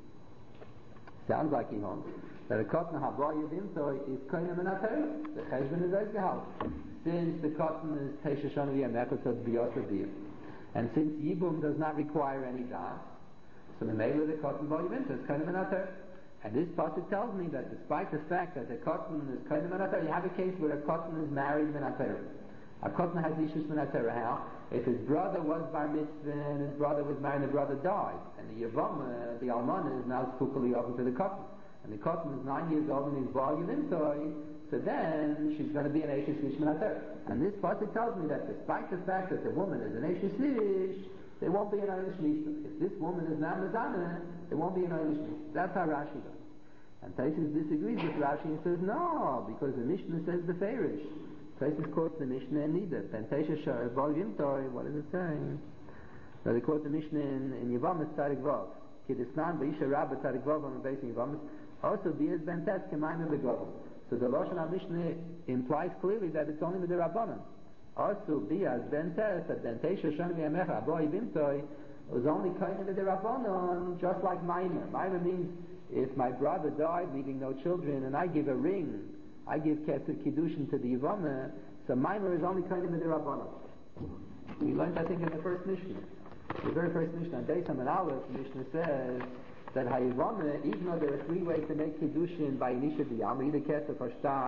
sounds like he holds, that a katan haba yadim so is koinem and ater. The cheshbon is eizgehal. Since the cotton is Teisha Shana V'Yamechot, so it's B'Yosef B'Yir. And since Yibum does not require any das, so the male of the cotton B'Yivim, so it's kind of an ater. And this pasuk tells me that despite the fact that the cotton is kind of an ater, you have a case where a cotton is married min ater. A cotton has ishus min ater. How? If his brother was bar mitzvah and his brother was married and the brother died, and the Yavam, the Almana, is now spukali over to the cotton. And the cotton is 9 years old and he's B'Yivim, so then she's going to be an Eishes Ish Menater. And this pasuk tells me that despite the fact that the woman is an Eishes Ish, there won't be an Eilish Mishta. If this woman is not Mizana, there won't be an Eilish Mishta. That's how Rashi does. And Taisus disagrees with Rashi and says, no, because the Mishnah says the Feirish. Taisus quotes the Mishnah and neither. Pentesha Shar Volume Tori, what is it saying? So they quote the Mishnah in Yevamis Tarik Vav. Kidisnan B'Isha Rabba Tarik Vav on the base in Yevamis. Also, Bias Bentes Kemaim in the Govel. So the Lashon HaMishnah implies clearly that it's only with the Rabbanan. Also, Bias Bentes, that Bentesha Shon V'Yamecha Aboi Bimtoi, was only kind of with the Rabbanan, just like Maimer. Maimer means if my brother died leaving no children and I give a ring, I give Keter Kiddushin to the Yivama, so Maimer is only kind of with the Rabbanan. We learned, I think, in the first Mishnah. The very first Mishnah, on Deisam and Aleph, Mishnah says that Hayivama, even though there are 3 ways to make Kiddushin by Nisha Diyam, either Kesef or Star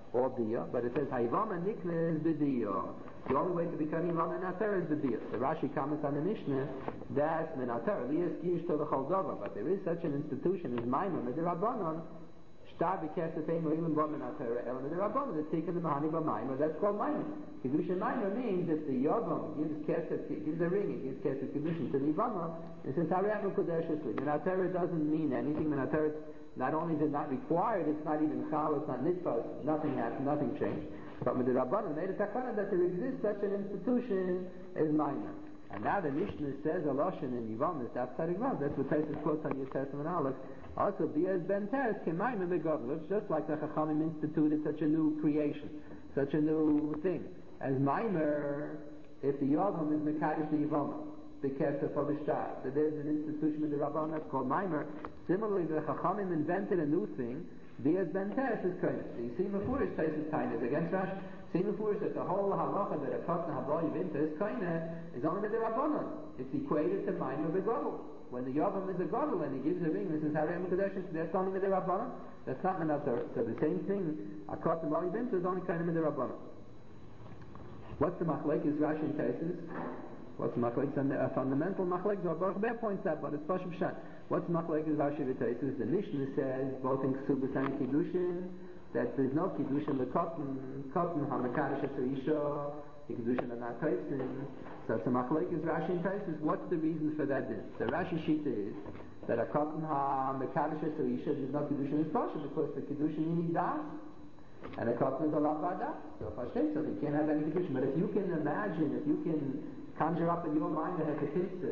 or Bia, but it says Hayvama Nikne is B'Dia. The only way to become Yivam and Ater is B'Dia. The Rashi comments on the Mishnah that Min Ater Liyas Gish to the Choldova, but there is such an institution as Maimon, the Rabbanon, Shtar B'Kesefein Mo'ilim Bo Min Ater El the Rabbanon, the Tikka the Mahani B'Maimon, that's called Maimon. Kedushin Maimon means if the Yavam gives Kesef, gives a ring, it gives Kesef Kedushin to the Yivama, it says Hariyamu Kodesh Esli. Min Ater doesn't mean anything. Min Ater not only is it not required, it's not even chal, it's not nitzvah, nothing happened, nothing changed. But with the Rabbanan made a takana that there exists such an institution as minor. And now the Mishnah says a lashon in Yivam, that's what Taisus quotes on your Testament Aleph. Also, Biaz ben Teres came minor begodl. It's just like the Chachamim instituted such a new creation, such a new thing. As minor, if the Yavam is Mekadosh the Yivam, the Kesef of the Shtar, that there's an institution with the Rabbanan that's called minor. Similarly, the Chachamim invented a new thing. Biaz ben Teres is kind. So you see, Mefurish Taisus kind is against Rashi. See, Mefurish that the whole halacha that a katan haboy vinta is kind is only with the Rabbanan. It's equated to minor begodl. When the Yavam is a godel and he gives a ring, this is Harei Mekadosh. That's only with the Rabbanan. That's not Menatar. So the same thing, a katan haboy vinta is only kind with the Rabbanan. What's the machlek? Is Rashi and Taisus? What's machlek? A fundamental machlek. So Baruch Ber points out, but it's Pashim Shan. What's machlek is Rashi v'Taisus? The Mishnah says both in Ksubas and Kiddushin that there's no Kiddushin the cotton hamakadosh etzisha, the Kiddushin are not Taisin. So it's a machlek is Rashi and Taisus. What's the reason for that? The Rashi shita is that a cotton hamakadosh etzisha there's no Kiddushin is Pasha because the Kiddushin needs das. And a cotton is a lot by that. So so you can't have any Kiddushin. But if you can imagine, if you can conjure up in your mind that has a kitzur,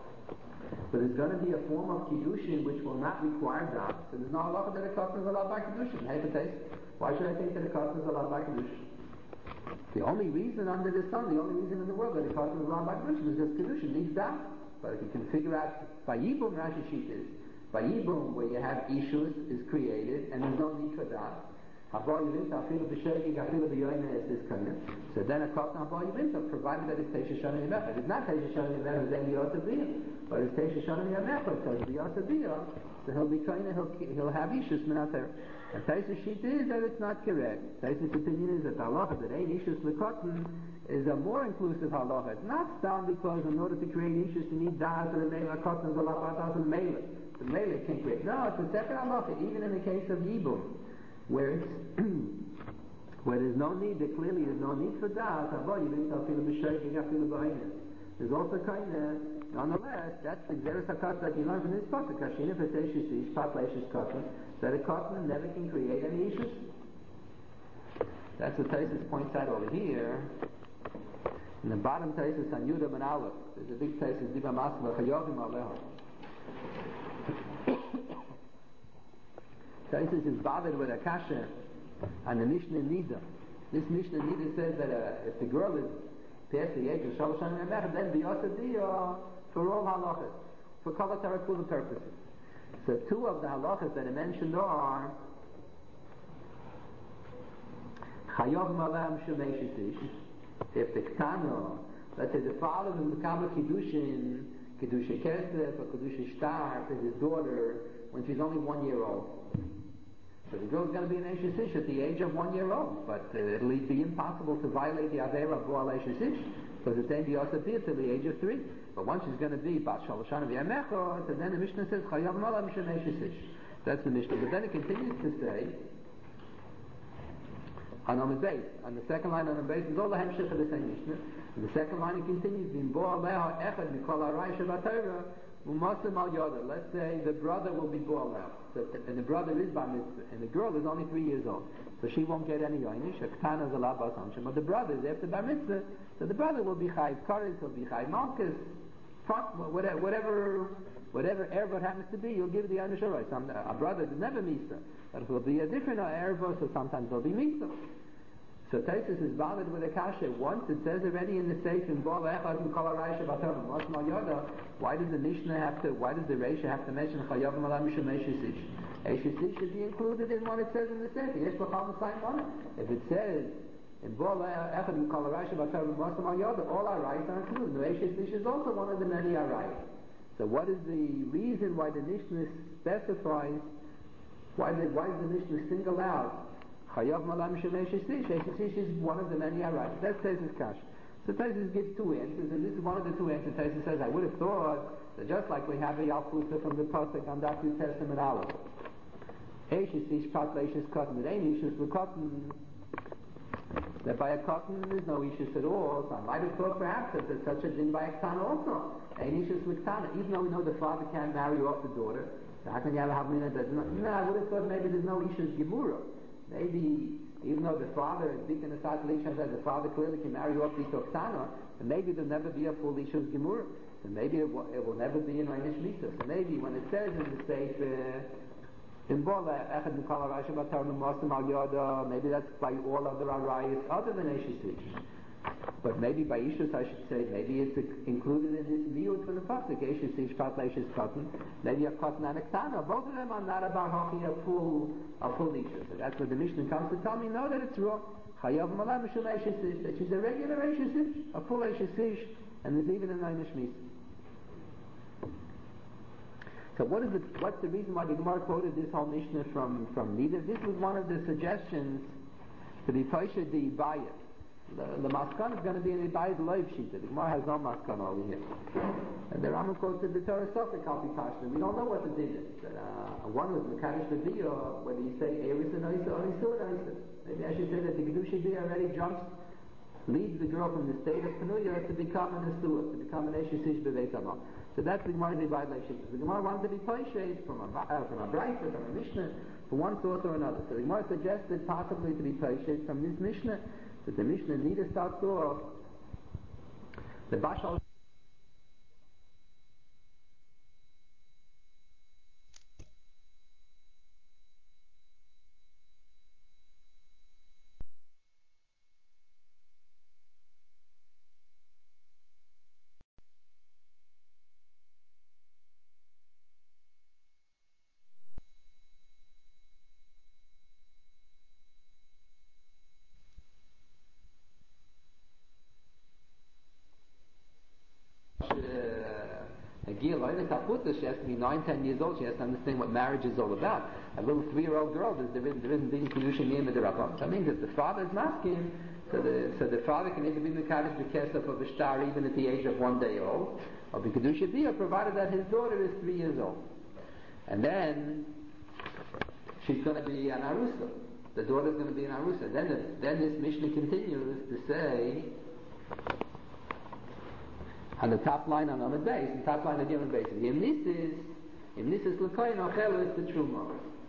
but there's going to be a form of Kiddushin which will not require that. So there's no halacha that a cotton is allowed by Kiddushin. Why should I think that a cotton is allowed by Kiddushin? The only reason under the sun, the only reason in the world that a cotton is allowed by Kiddushin is because Kiddushin needs that. But if you can figure out by Yibum, Rashi Shita is, by Yibum where you have Ishus is created and there's no need for that. So then a cotton provided that it's Teisha Shana Yemech. If it's not Teisha Shana Yemech, then you ought to be. But it's Teisha Shana Yemech, because the ought to be, so he'll be trying to, he'll have Ishus Minater. And Taisus sheet is that it's not correct. Taisus' opinion is that the halacha that ain't Ishus L'Kotten is a more inclusive halacha. It's not stam because in order to create Ishus you need Das or the Mela Kotten, the Lapatas and Mela. The Mela can't create. No, it's a separate halacha, even in the case of Yibum. Where it's where there's no need, there clearly is no need for das. There's also kind of, nonetheless, that's the Xeris HaKat that you learn from this pasuk. Kashina Peseshes Ish, Patleishes Katan, that a Katan never can create any issues. That's what Taisus points out over here. In the bottom Taisus on Yudam and Aleph, there's a big Taisus, Diba Masma, Chayovim Aleha. Taisus is bothered with a kasha and the Mishnah Nida. This Mishnah Nida says that if the girl is past the age of Shalosh Shanim Yamech, then the Yosef for all halachas, for Kol HaTarakula purposes. So two of the halachas that are mentioned are Chayov Malam Shemeshitish. If the Ktano, let's say the father will become a Kiddushin Kesef or Kiddushin Shtar to his daughter when she's only 1 year old. So the girl's going to be an Eishes Ish at the age of 1 year old, but it'll be impossible to violate the Avera of Boal Eishes Ish, because it's ain't the Yosefiyah till the age of 3. But once she's going to be Bat Shaloshana V'Yamecho, so then the Mishnah says, Chayav Malam Shem Eishes Ish. That's the Mishnah. But then it continues to say, on the base, on the second line on the base, is all the Hemshech of the same Mishnah. And the second line it continues, V'im Boal Leha Echad Mikol Harai Shabbat Torah, Let's say the brother will be Boal now, and the brother is Bar Mitzvah, and the girl is only 3 years old, so she won't get any Yoinish. Ktana is a lot Bas Hamshem, but the brother is after Bar Mitzvah, so the brother will be Chayv Kares, he'll be Chayv Malkus, whatever erva happens to be, you'll give the Yoinish Arai. A brother is never Misa, but it will be a different erva, so sometimes there'll be Misa. So Taisus is bothered with a kasha. Once it says already in the Seif in Boal Echad Mikol Harai Shabbat Torah, why does the Mishnah have to? Why does the Reisha have to mention Chayav Malam Mishum Eishes Ish? Eishes Ish should be included in what it says in the Seif. Yesh B'chal M'sayim on it. If it says in Boal Echad Mikol Harai Shabbat Torah, all our rights are included. No, Eishes Ish is also one of the many rights. So what is the reason why the Mishnah specifies? Why does the Mishnah single out Chayav malam shalei shesish. Shesish is one of the many arayos. That's Taisus Kash. So Taisus gives two answers, and this is one of the two answers. Taisus says, I would have thought that just like we have a Yalkusa from the Pasuk on that New Testament Aleph, Shesish pat leishis cotton, that ain't ishus l'cotton, that by a cotton there's no ishus at all. So I might have thought perhaps that there's such a thing by a ktana also. Ain't ishus l'ktana, even though we know the father can't marry off the daughter. So how can you have a havmina that does not? No, I would have thought maybe there's no ishus gemura. Maybe even though the father is big in the side says the father clearly can marry off the ktana, and maybe there'll never be a full ishus gemura. So maybe it will never be in Reinish Misa. So maybe when it says in the Sefer in Bola Echad Mikol Arayis Batarnu Mosem Al Yada, maybe that's by all other arayis other than Eishesish. But maybe by Ishus I should say, maybe it's included in this view from the pasuk. Eishesish Pat Leishis Cotton, maybe a cotton and a ktana. Both of them are not about hockey a full Ishus. So that's what the Mishnah comes to tell me. No, that it's wrong. Chayav Malam Mishul Eishesish, that she's a regular Eishesish, a full Eishesish, and there's even an Einish Misa. So what's the reason why the Gemara quoted this whole Mishnah from Nida? This was one of the suggestions to be Paisha the Ibayah. The Maskan is going to be an Ibayah Loiv Shita. The Gemara has no Maskan over here. And the Rambam quoted the Torah Sofik Alpi Pashta. We don't know what the din is. One was Mekadosh B'Biyah, whether you say Eris and Oisa or Isur and Oisa. Maybe I should say that the Kedusha B'Biyah already leads the girl from the state of Penuya to become an Asur, to become an Eshesish B'Veit Amah. So that's the Gemara Ibayah Loiv Shita. The Gemara wanted to be Paisha from a Brayta, from a Mishnah, for one source or another. So the Gemara suggested possibly to be Paisha from this Mishnah, that the Mishnah Nida starts off the Bashal. She has to be 9-10 years old. She has to understand what marriage is all about. A little 3-year-old girl, there isn't being Kedusha Niyam D'Rabban. So that means if the father is masking, so the father can either be Mekadosh B'Kesef of a star even at the age of 1 day old, or be Kedusha B'Yah, provided that his daughter is 3 years old. And then she's going to be an Arusa. The daughter is going to be an Arusa. Then this Mishnah continues to say, on the top line on Amud Beis, the top line of Yom Beis, Im Nisis L'Koyin Ochel is the Truma.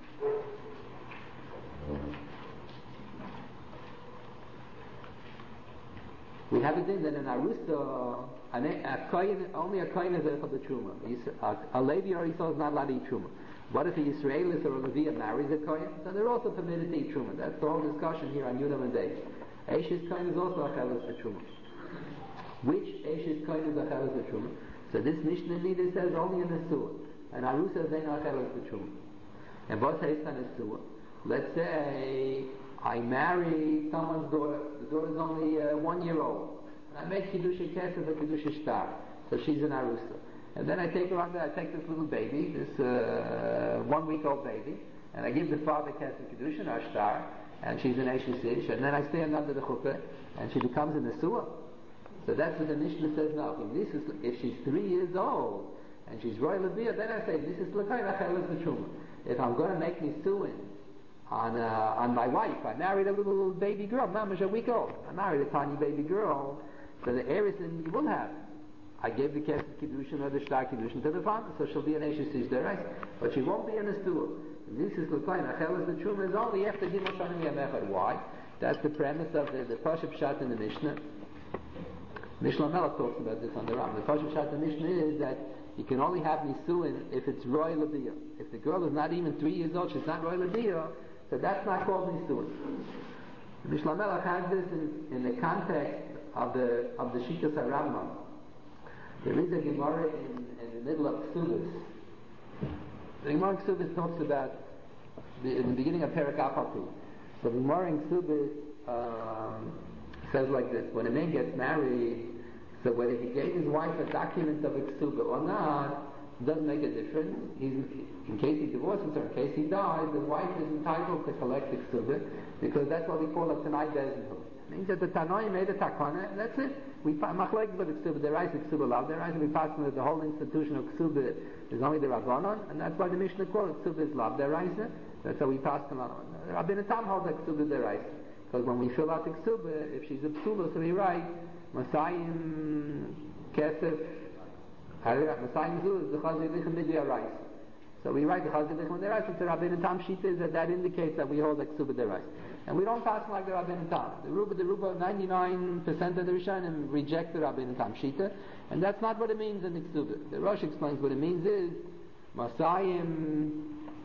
We have a thing that an Arusa, only a Koyin is able to Truma. A Levi or Yisrael is not allowed to eat Truma. What if a Yisraelis or a Levi marries a Koyin? So they're also permitted to eat Truma. That's the whole discussion here on Yom Beis. Eishes Koyin is also Ochel is the Truma. Which Eishes Koyin is Acheles B'Truma? So this Mishnah Nida says only in the Surah. And Arusa Zain Acheles B'Truma. And what says on the Surah? Let's say I marry someone's daughter. The daughter is only 1 year old. And I make Kiddusha Kesef or Kiddusha Shtar. So she's an Arusa. And then I take her under, I take this little baby, this 1 week old baby, and I give the father Kesef Kiddusha or Shtar, and she's an Eishes Ish, and then I stand under the chuppah, and she becomes an Asua. So that's what the Mishnah says now. If she's 3 years old and she's Roy Leviyah, then I say this is L'Koyin Acheles B'Truma. If I'm going to make me suing on my wife, I married a little baby girl, Mamash, a week old. I married a tiny baby girl, so the heiress will have. I gave the Kesef Kiddushin or the Shtar Kiddushin to the father, so she'll be an Eishes Ish Derais, but she won't be in a stool. This is L'Koyin Acheles B'Truma is only after Gimel Shanim Yamechad. Why? That's the premise of the Pashup Pshat in the Mishnah. Mishnah Melech talks about this on the Ram. The Pashup Pshat in the Mishnah is that you can only have Nisuin if it's Roy L'Biyah. If the girl is not even 3 years old, she's not Roy L'Biyah, so that's not called Nisuin. Mishnah Melech has this in the context of the Shitas HaRambam. There is a Gemara in the middle of Ksubis. The Gemara in Ksubis talks about in the beginning of Perek Apatu. So the Gemara in Ksubis says like this: when a man gets married, so whether he gave his wife a document of a ksuba or not, doesn't make a difference. In case he divorces or in case he dies, the wife is entitled to collect the ksuba, because that's what we call a tanai bezinhu. It means that the tanai made a takana, that's it. We machlek with the ksuba, there is the ksuba lav, there is we pass that the whole institution of ksuba is only the rabbanon, and that's why the Mishnah calls it ksuba is lav, there is. That's how we pass it on. Rabbeinu Tam holds that ksuba there is. Because when we fill out the ksuba, if she's a psula, so we write Masayim Kesef Masayim Zuz the Chazilichem Midya Rice. So we write the Chazilichem Midya Rice. The Rabbeinu Tam Shita is that indicates that we hold the ksuba there is. And we don't pass like the Rabbeinu Tam. The Ruba 99% of the Rishonim reject the Rabbeinu Tam Shita, and that's not what it means in the ksuba. The Rosh explains what it means is Masayim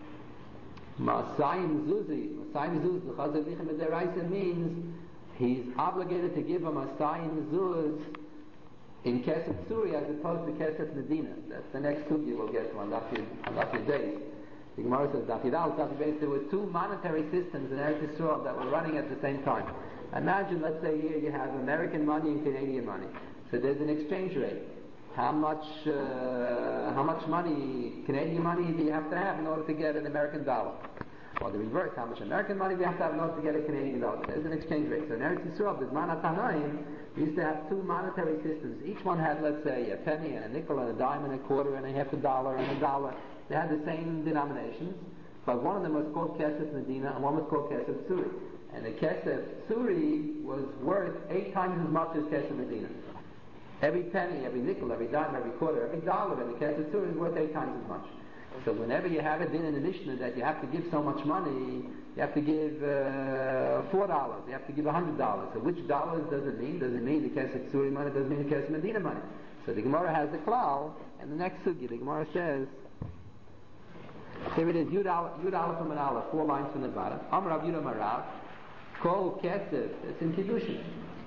Zuzi, the Chazal Lichem Midaraisa means he's obligated to give a Masayim Zuz in Kesef Suri as opposed to Kesef Medina. That's the next sugi we'll get to on Daf days. The Gemara says Daf Yudal, there were two monetary systems in Eretz Yisrael that were running at the same time. Imagine, let's say here you have American money and Canadian money. So there's an exchange rate. How much money, Canadian money, do you have to have in order to get an American dollar? Or the reverse, how much American money do you have to have in order to get a Canadian dollar? There's an exchange rate. So in Eretz Yisrael, the Zman HaTanoim used to have two monetary systems. Each one had, let's say, a penny and a nickel and a dime and a quarter and a half a dollar and a dollar. They had the same denominations, but one of them was called Kesef Medina and one was called Kesef Suri. And the Kesef Suri was worth 8 times as much as Kesef Medina. Every penny, every nickel, every dime, every quarter, every dollar in the Kesef Suri is worth 8 times as much. So whenever you have a din in the Mishnah that you have to give so much money, you have to give $4, you have to give $100. So which dollars does it mean? Does it mean the Kesef Suri money? Does it mean the Kesef Medina money? So the Gemara has the klal, and the next sugi, the Gemara says, here it is, Yud Aleph and Aleph, 4 lines from the bottom. Amar Rav Yudah Marav, Kol Kesef, it's in Kiddushin.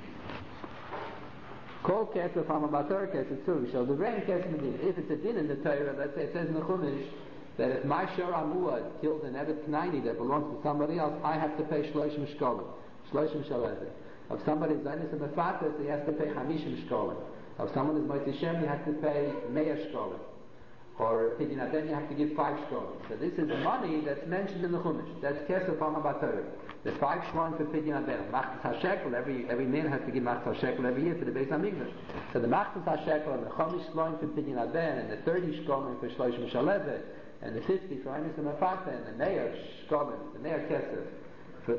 Kol Kesef Hamabator Kesef Suri, so the rain Kesef Medina. If it's a din in the Torah, let's say it says in the Chumash that if my Shor Amuad kills an Evet Knaini that belongs to somebody else, I have to pay Shloshim Shkolim, Shloshim Shalezeh. If somebody is Zaynis and Mefatas, he has to pay Hamishim Shkolim. If someone is Moitzi Shem, he has to pay Meir Shkolim. Or Pidyon Aden, you have to give 5 shkolim. So this is money that's mentioned in the Chumash. That's Kesef HaMabator. The 5 shkolim for Pidyon Aden. Machtas HaShekel, every man has to give Machtas HaShekel every year for the Beis HaMikdash. So the Machtas HaShekel and the 5 shkolim for Pidyon Aden and the 30 shkolim for Shloshim Shaleveh and the 50 for Einis and Mefata and the Meir shkolim, the Meir Kesef for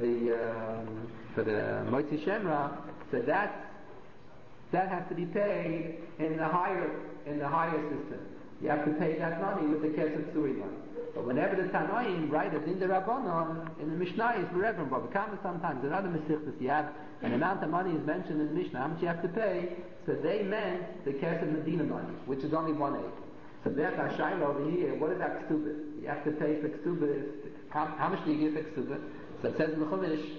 the Moitzi Shemra. So that has to be paid in the higher system. You have to pay that money with the Kesef Suri money. But whenever the Tanoim write it in the Rabbanon, in the Mishnah is forever. But sometimes in other Mesichtas you have an amount of money is mentioned in the Mishnah, how much you have to pay. So they meant the Kesef Medina money, which is only 1/8. So there's our shayla over here. What is that ksuba? You have to pay for ksuba. How much do you give for ksuba? So it says in the Chumash,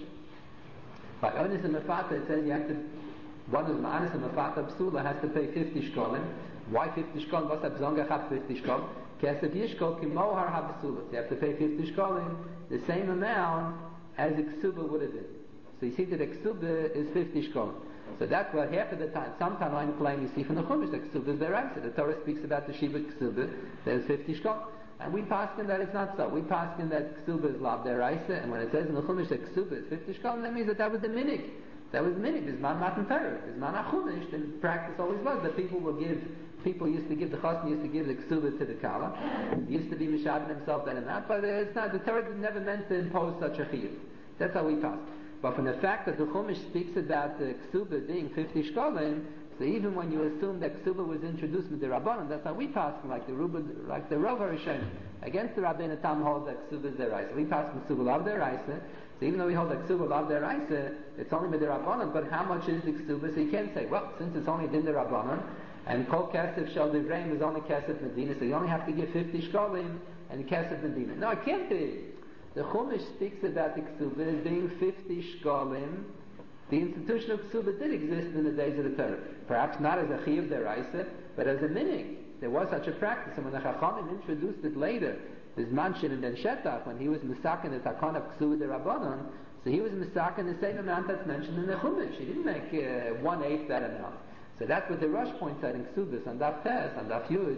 by Onis and Mefata, it says you have to, one is Ma'anis and Mefata Psula has to pay 50 shkolim. Why 50 shkolim? What's that? Zonga have 50 shkolim. Kesef Yishkol Kimohar HaBasulas. You have to pay 50 shkolim, the same amount as a ksuba would have been. So you see that a ksuba is 50 shkolim. So that's what half of the time, sometimes I'm claim you see from the Chumash that ksuba is deraisa. The Torah speaks about the Shiva ksuba, there's 50 shkolim. And we pass in that it's not so. We pass in that ksuba is lav deraisa, and when it says in the Chumash that ksuba is 50 shkolim, that means that was the minig. That was the minig. There's man matan Torah. There's man achumash. The practice always was that people used to give, the chassan used to give the ksuba to the kala. He used to be mishadin himself that and that, but it's not, the Torah never meant to impose such a chiyuv. That's how we pass. But from the fact that the Chumash speaks about the ksuba being 50 shkolim, so even when you assume that ksuba was introduced with the Rabbanon, that's how we pass, like the Rav Harishon. Against the Rabbeinu Tam holds that ksuba is deraisa. We pass from ksuba lav deraisa. So even though we hold that ksuba lav deraisa, it's only with the Rabbanon, but how much is the ksuba? So you can't say, well, since it's only din the Rabbanon, and kol kesef shel divreim is only kesef medina, so you only have to give 50 shkolim and kesef medina. No, it can't be. The Chumash speaks about the ksuba as being 50 shkolim. The institution of ksuba did exist in the days of the Torah. Perhaps not as a chiyuv deraisa, but as a minig. There was such a practice, and when the Chachamim introduced it later, this Manshin and Ben Shetach, when he was misakin the takon of ksuba derabanan, so he was misakin the same amount that's mentioned in the Chumash. He didn't make 1/8 that amount. So that's what the Rosh points out in Ksubis, on Daf Tes, on Daf Yud,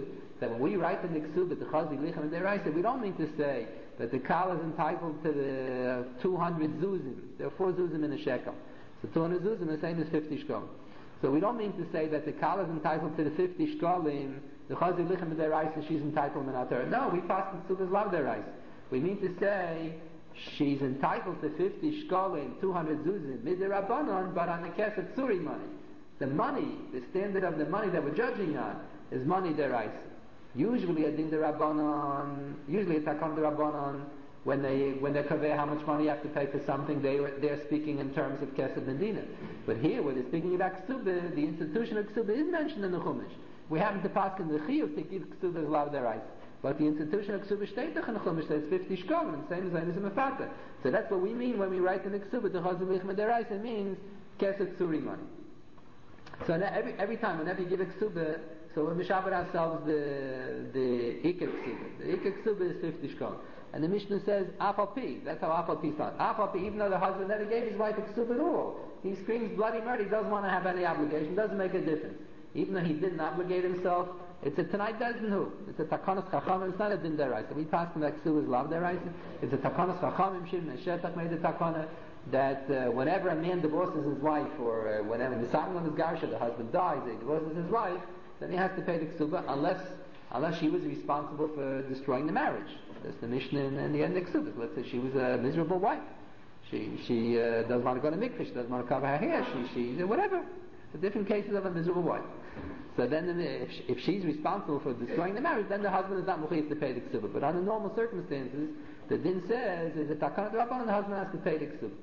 that when we write in the Ksubah, the Chazi Lichem Deraisa, we don't mean to say that the Kal is entitled to the 200 zuzim. There are 4 zuzim in a shekel. So 200 zuzim is the same as 50 shkolim. So we don't mean to say that the Kal is entitled to the 50 shkolim, the Chazi Lichem Deraisa, she's entitled to Minater. No, we pass the Ksubah's Lav Deraisa. We mean to say she's entitled to 50 shkolim, 200 zuzim, Midirabanon, but on the Kesef Tzuri money. The money, the standard of the money that we're judging on, is money deraisa. Usually a din derabanan, usually a takon derabanan, when they convey how much money you have to pay for something, they're speaking in terms of kesef medina. But here, when they're speaking about ksubah, the institution of ksubah is mentioned in the chumash. We happen to pass in the chiyuv to give ksubah as lav deraisa. But the institution of ksubah shteitach in the chumash says 50 shkolim, and the same as a mefata. So that's what we mean when we write in the ksubah, the chazim lichma deraisa means kesef tzuri money. So every time, whenever you give a ksubah, so we mishaber ourselves the ikek ksubah. The ikek ksubah is 50 shkol. And the Mishnah says, Afal Pi. That's how Afal Pi starts. Afal Pi, even though the husband never gave his wife a ksubah at all. He screams bloody murder. He doesn't want to have any obligation. Doesn't make a difference. Even though he didn't obligate himself, it's a Tanai doesn't who. It's a Takanas Chachamim. It's not a Din Deraisa. We pass from that ksubah is Lav Deraisa. It's a Takanas Chachamim. Shimon Shetach made the Takana. That whenever a man divorces his wife, or whenever the Samlan is Garsha, the husband dies, he divorces his wife, then he has to pay the ksubah unless she was responsible for destroying the marriage. That's the Mishnah in the end of ksubah. Let's say she was a miserable wife. She doesn't want to go to mikveh, she doesn't want to cover her hair, she whatever. The different cases of a miserable wife. So then if she's responsible for destroying the marriage, then the husband is not mechuyev to pay the ksubah. But under normal circumstances, the din says is a takana d'rabbanan, and the husband has to pay the ksubah.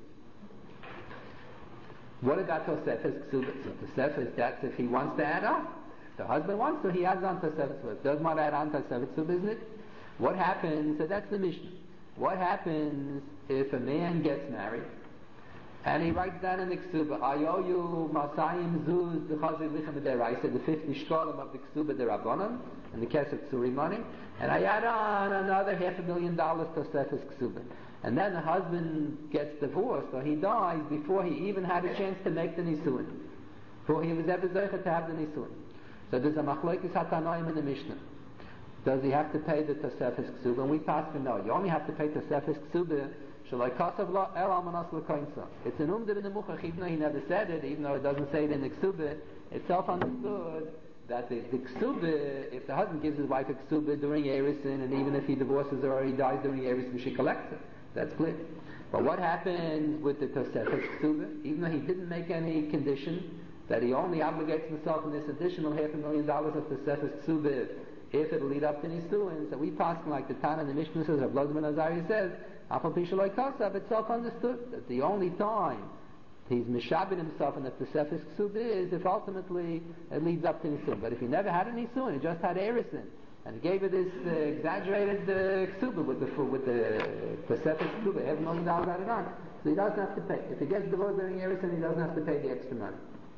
What about Tosefes Ksubah? So Tosefes, that's if he wants to add on. If the husband wants to, he adds on Tosefes Ksubah. Does not add on Tosefes Ksubah, isn't it? What happens, so that's the Mishnah. What happens if a man gets married and he writes down in the Ksubah, Ayoyu Masayim Zuz, the Chazi Lichem Deraisa, the 50 shkolim of the Ksubah Derabanan, and the Kesef Tzuri money, and I add on another $500,000 Tosefes Ksubah. And then the husband gets divorced, or he dies before he even had a chance to make the nisuin, before he was ever zeicha to have the nisuin. So there's a machlokes hatanoim in the Mishnah. Does he have to pay the Tosefes Ksubah? And we pass to no. You only have to pay Tosefes Ksubah. Shalai kasav la el almanas l'koinsa. It's an umdir in the muchach, even though he never said it, even though it doesn't say it in the Ksubah. It's self-understood that the ksubah, if the husband gives his wife a ksubah during Erisin, and even if he divorces her or he dies during Erisin, she collects it. That's clear. But what happens with the Tosefes Ksubah? Even though he didn't make any condition, that he only obligates himself in this additional $500,000 of Tosefes Ksubah if it'll lead up to Nisuin. So we pass like the Tana and the Mishnah says, Rav Lozman Azari says, Afal Pi Shaloi Kasav, it's self-understood that the only time he's mishabed himself in the Tosefes Ksubah is if ultimately it leads up to Nisuin. But if he never had a Nisuin, he just had Erisin, and he gave it this exaggerated ksubah with the Tosefes Ksubah, $500,000 added on, so he doesn't have to pay. If he gets divorced during Erisin, he doesn't have to pay the extra money.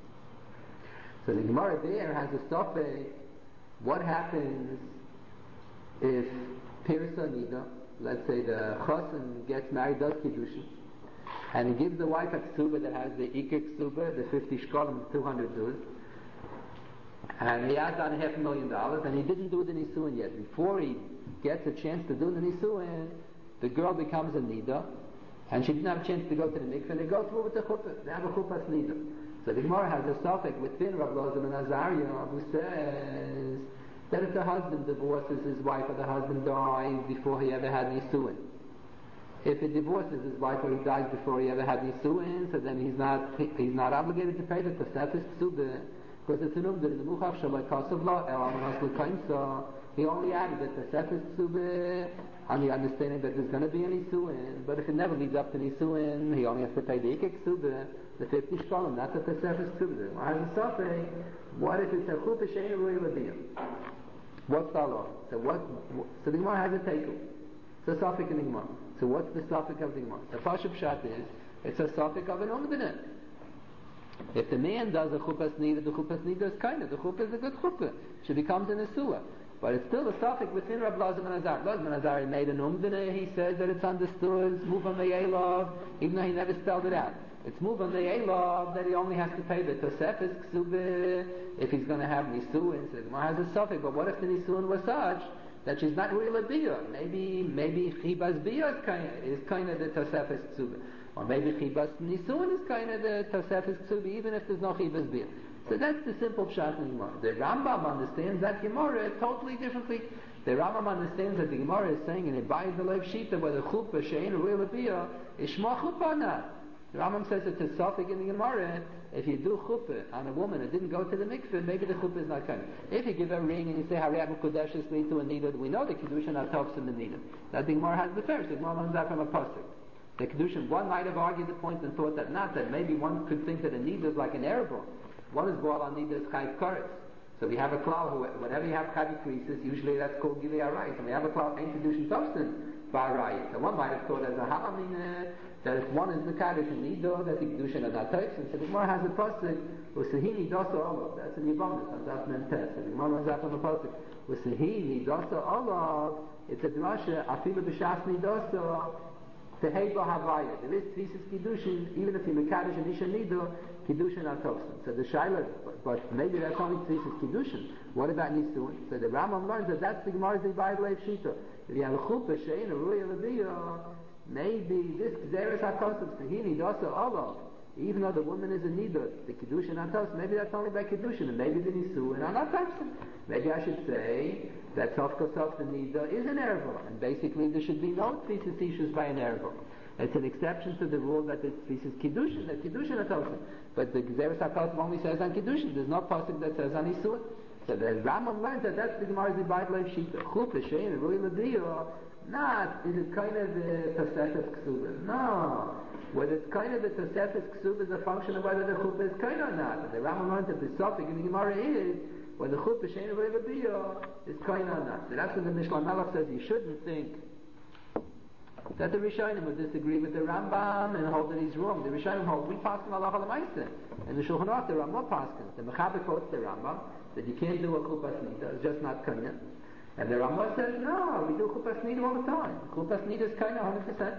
So the Gemara there has a stopping. What happens if Pirsa Nida, let's say the Chosin gets married, does Kiddushin, and he gives the wife a ksubah that has the Ikek ksubah, the 50 shkolim, 200 zuz, and he adds on $500,000, and he didn't do the nisuin yet. Before he gets a chance to do the nisuin, the girl becomes a nida, and she didn't have a chance to go to the mikveh, and they go through with the chuppah. They have a chuppah's nida. So the Gemara has a suffix within Rav Lozman Azariah who says that if the husband divorces his wife or the husband dies before he ever had nisuin, if he divorces his wife or he dies before he ever had nisuin, so then he's not obligated to pay the Tosefes Ksubah. Because it's an umdir in the muchach shalai kasav la el almanas l'kainsa. He only added the Tosefes Ksubah on the understanding that there's going to be a nisuin. But if it never leads up to nisuin, he only has to pay the ikek ksubah, the 50 shkolim, not the Tosefes Ksubah. I have a suffix. What if it's a chuppah she'ein rui l'biyah? What's the law? So the Gemara has a teiku. It's a suffix in the Gemara. So what's the suffix of the Gemara? The Pashup Pshat is it's a suffix of an umdinah. If the man does a chuppah's nida, the chuppah's nida is kind of. The chuppah is a good chuppah. She becomes a nesua. But it's still a suffix within Rav Lozman Azar. Lozman Azar made an umdana. He says that it's understood, move on the elov, even though he never spelled it out. It's moved on the Elov that he only has to pay the Tosefes Ksubah if he's going to have Nisuin. So the Gemara has a suffix, but what if the Nisuin was such that she's not really a Biyah? Maybe Chibas Biyah is kind of the Tosefes Ksubah. Or maybe Chibas Nisuin is kind of the Tosefes Ksubah, even if there's no Chibas Biyah. So that's the simple pshat in the Gemara. The Rambam understands that Gemara totally differently. The Rambam understands that the Gemara is saying in Ibayis Alev Shita whether Chuppah Shein or Real Biyah is Shma Chuppah or not. The Rambam says it's a suffix in the Gemara. If you do chuppah on a woman that didn't go to the mikveh, maybe the chuppah is not coming. If you give her a ring and you say Hariyab Kodeshes lead to a nida, we know the kedushin are tofs in the nida. That the Gemara has the first. The Gemara learns that from a pasuk. The kedushin, one might have argued the point and thought that not, that maybe one could think that a nida is like an erabor. One is brought on nida is chayv karetz. So we have a klal who, whenever you have chayv creases, usually that's called gilei arayis. And we have a klal ain't kedushin tofsin ba'arayis. So one might have thought as a halamina that if one is the kaddish and nido, that the kedushin are not tofsin. So the Gemara has a pasuk usehini dosa olav. That's in Yibamnis on Daf Mentes. So the Gemara learns that from the pasuk usehini dosa olav. It's a drasha afilu b'shas nidosa. Teheba Havaya. There is thesis Kiddushin, even if you Mekadosh and Isha Nido, Kiddushin are Tosin. So the Shaila, but maybe that's only thesis Kiddushin. What about Nisuin? So the Rambam learns that that's the Gemara's Bible Lev Shita. If you have a Chuppah, Shein, a Ruya Leviya, maybe this Zeres HaKosov, Sehini, Dosa, Olav, even though the woman is a Nido, the Kiddushin are Tosin, maybe that's only by Kiddushin, and maybe the Nisuin are not Tosin. Maybe I should say, that Sof Kosof the Nida is an erva, and basically there should be no thesis issues by an erva. It's an exception to the rule that it's thesis Kiddushin, that Kiddushin are Tosin. But the Gezeres HaKosov only says on Kiddushin, there's no pasuk that says on Isur. So the Rambam learns that that's the Gemara's Bible Lev Shita. Chuppah, Shein, Rui Ladiyo, not, is it kind of the Tosefes Ksubah? No. Whether it's kind of the Tosefes Ksubah is a function of whether the Chuppah is kind or not. And the Rambam learns that the suffix in the Gemara is whether Chuppah Shein or Biyah is kind or not. So that's what the Mishnah Melech says. You shouldn't think that the Rishonim would disagree with the Rambam and hold that he's wrong. The Rishonim hold we pass on Allah L'Maisa, and the Shulchan Aruch the Rambam passes. The Mechaber quotes the Rambam that you can't do a Chuppah Snida. It's just not kind. And the Rambam says no, we do Chuppah Snida all the time. Chuppah Snida is kind 100%.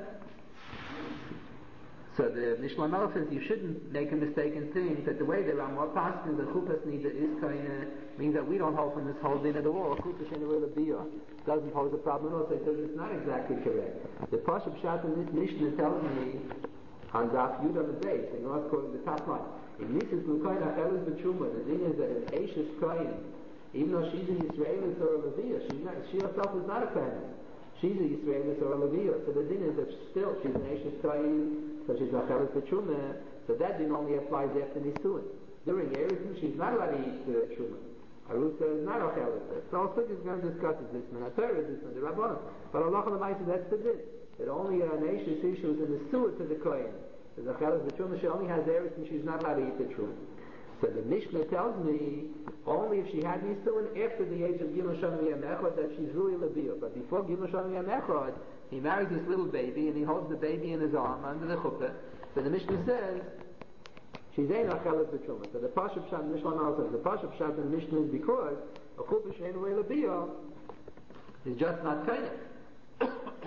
So the Mishnah Melech says you shouldn't make a mistake and think that the way the Rambam passes the Chuppah Snida is kind means that we don't hold from this whole din at all. Chuppah Shein or Biyah doesn't pose a problem at all. So it says it's not exactly correct. The Pashup Shat in this Mishnah tells me on Daf Yud on the base, and not quoting the top line. In Nisis Lukain Achelis B'Tshuma, the thing is that an Eishes Kain, even though she's an Yisraelis or a Leviyah, she herself is not a Kain. She's a Yisraelis or a Leviyah. So the thing is that still she's an Eishes Kain, so she's Achelis B'Tshuma. So that din only applies after Nisuin. During Eresin, she's not allowed to eat Tshuma. Arusa is not Achelis. So also is going to discuss this man. Torah is this man, the Rabbanon. But Allah L'Maisa, that's the din. That only an Eishes issue is in the Suit to the Kain. The Achelis B'Tshuma, she only has Eresin, she's not allowed to eat the Tshuma. So the Mishnah tells me only if she had Nisuin after the age of Gimel Shalom Yom Echad that she's Rui L'Biyah. But before Gimel Shalom Yom Echad, he marries this little baby and he holds the baby in his arm under the chuppah. So the Mishnah says she's ein acheles b'tshuma. So the Pashup Shat, the Mishnah now says the Pashup Shat in the Mishnah is because a chuppah she'ein Rui L'Biyah is just not kind.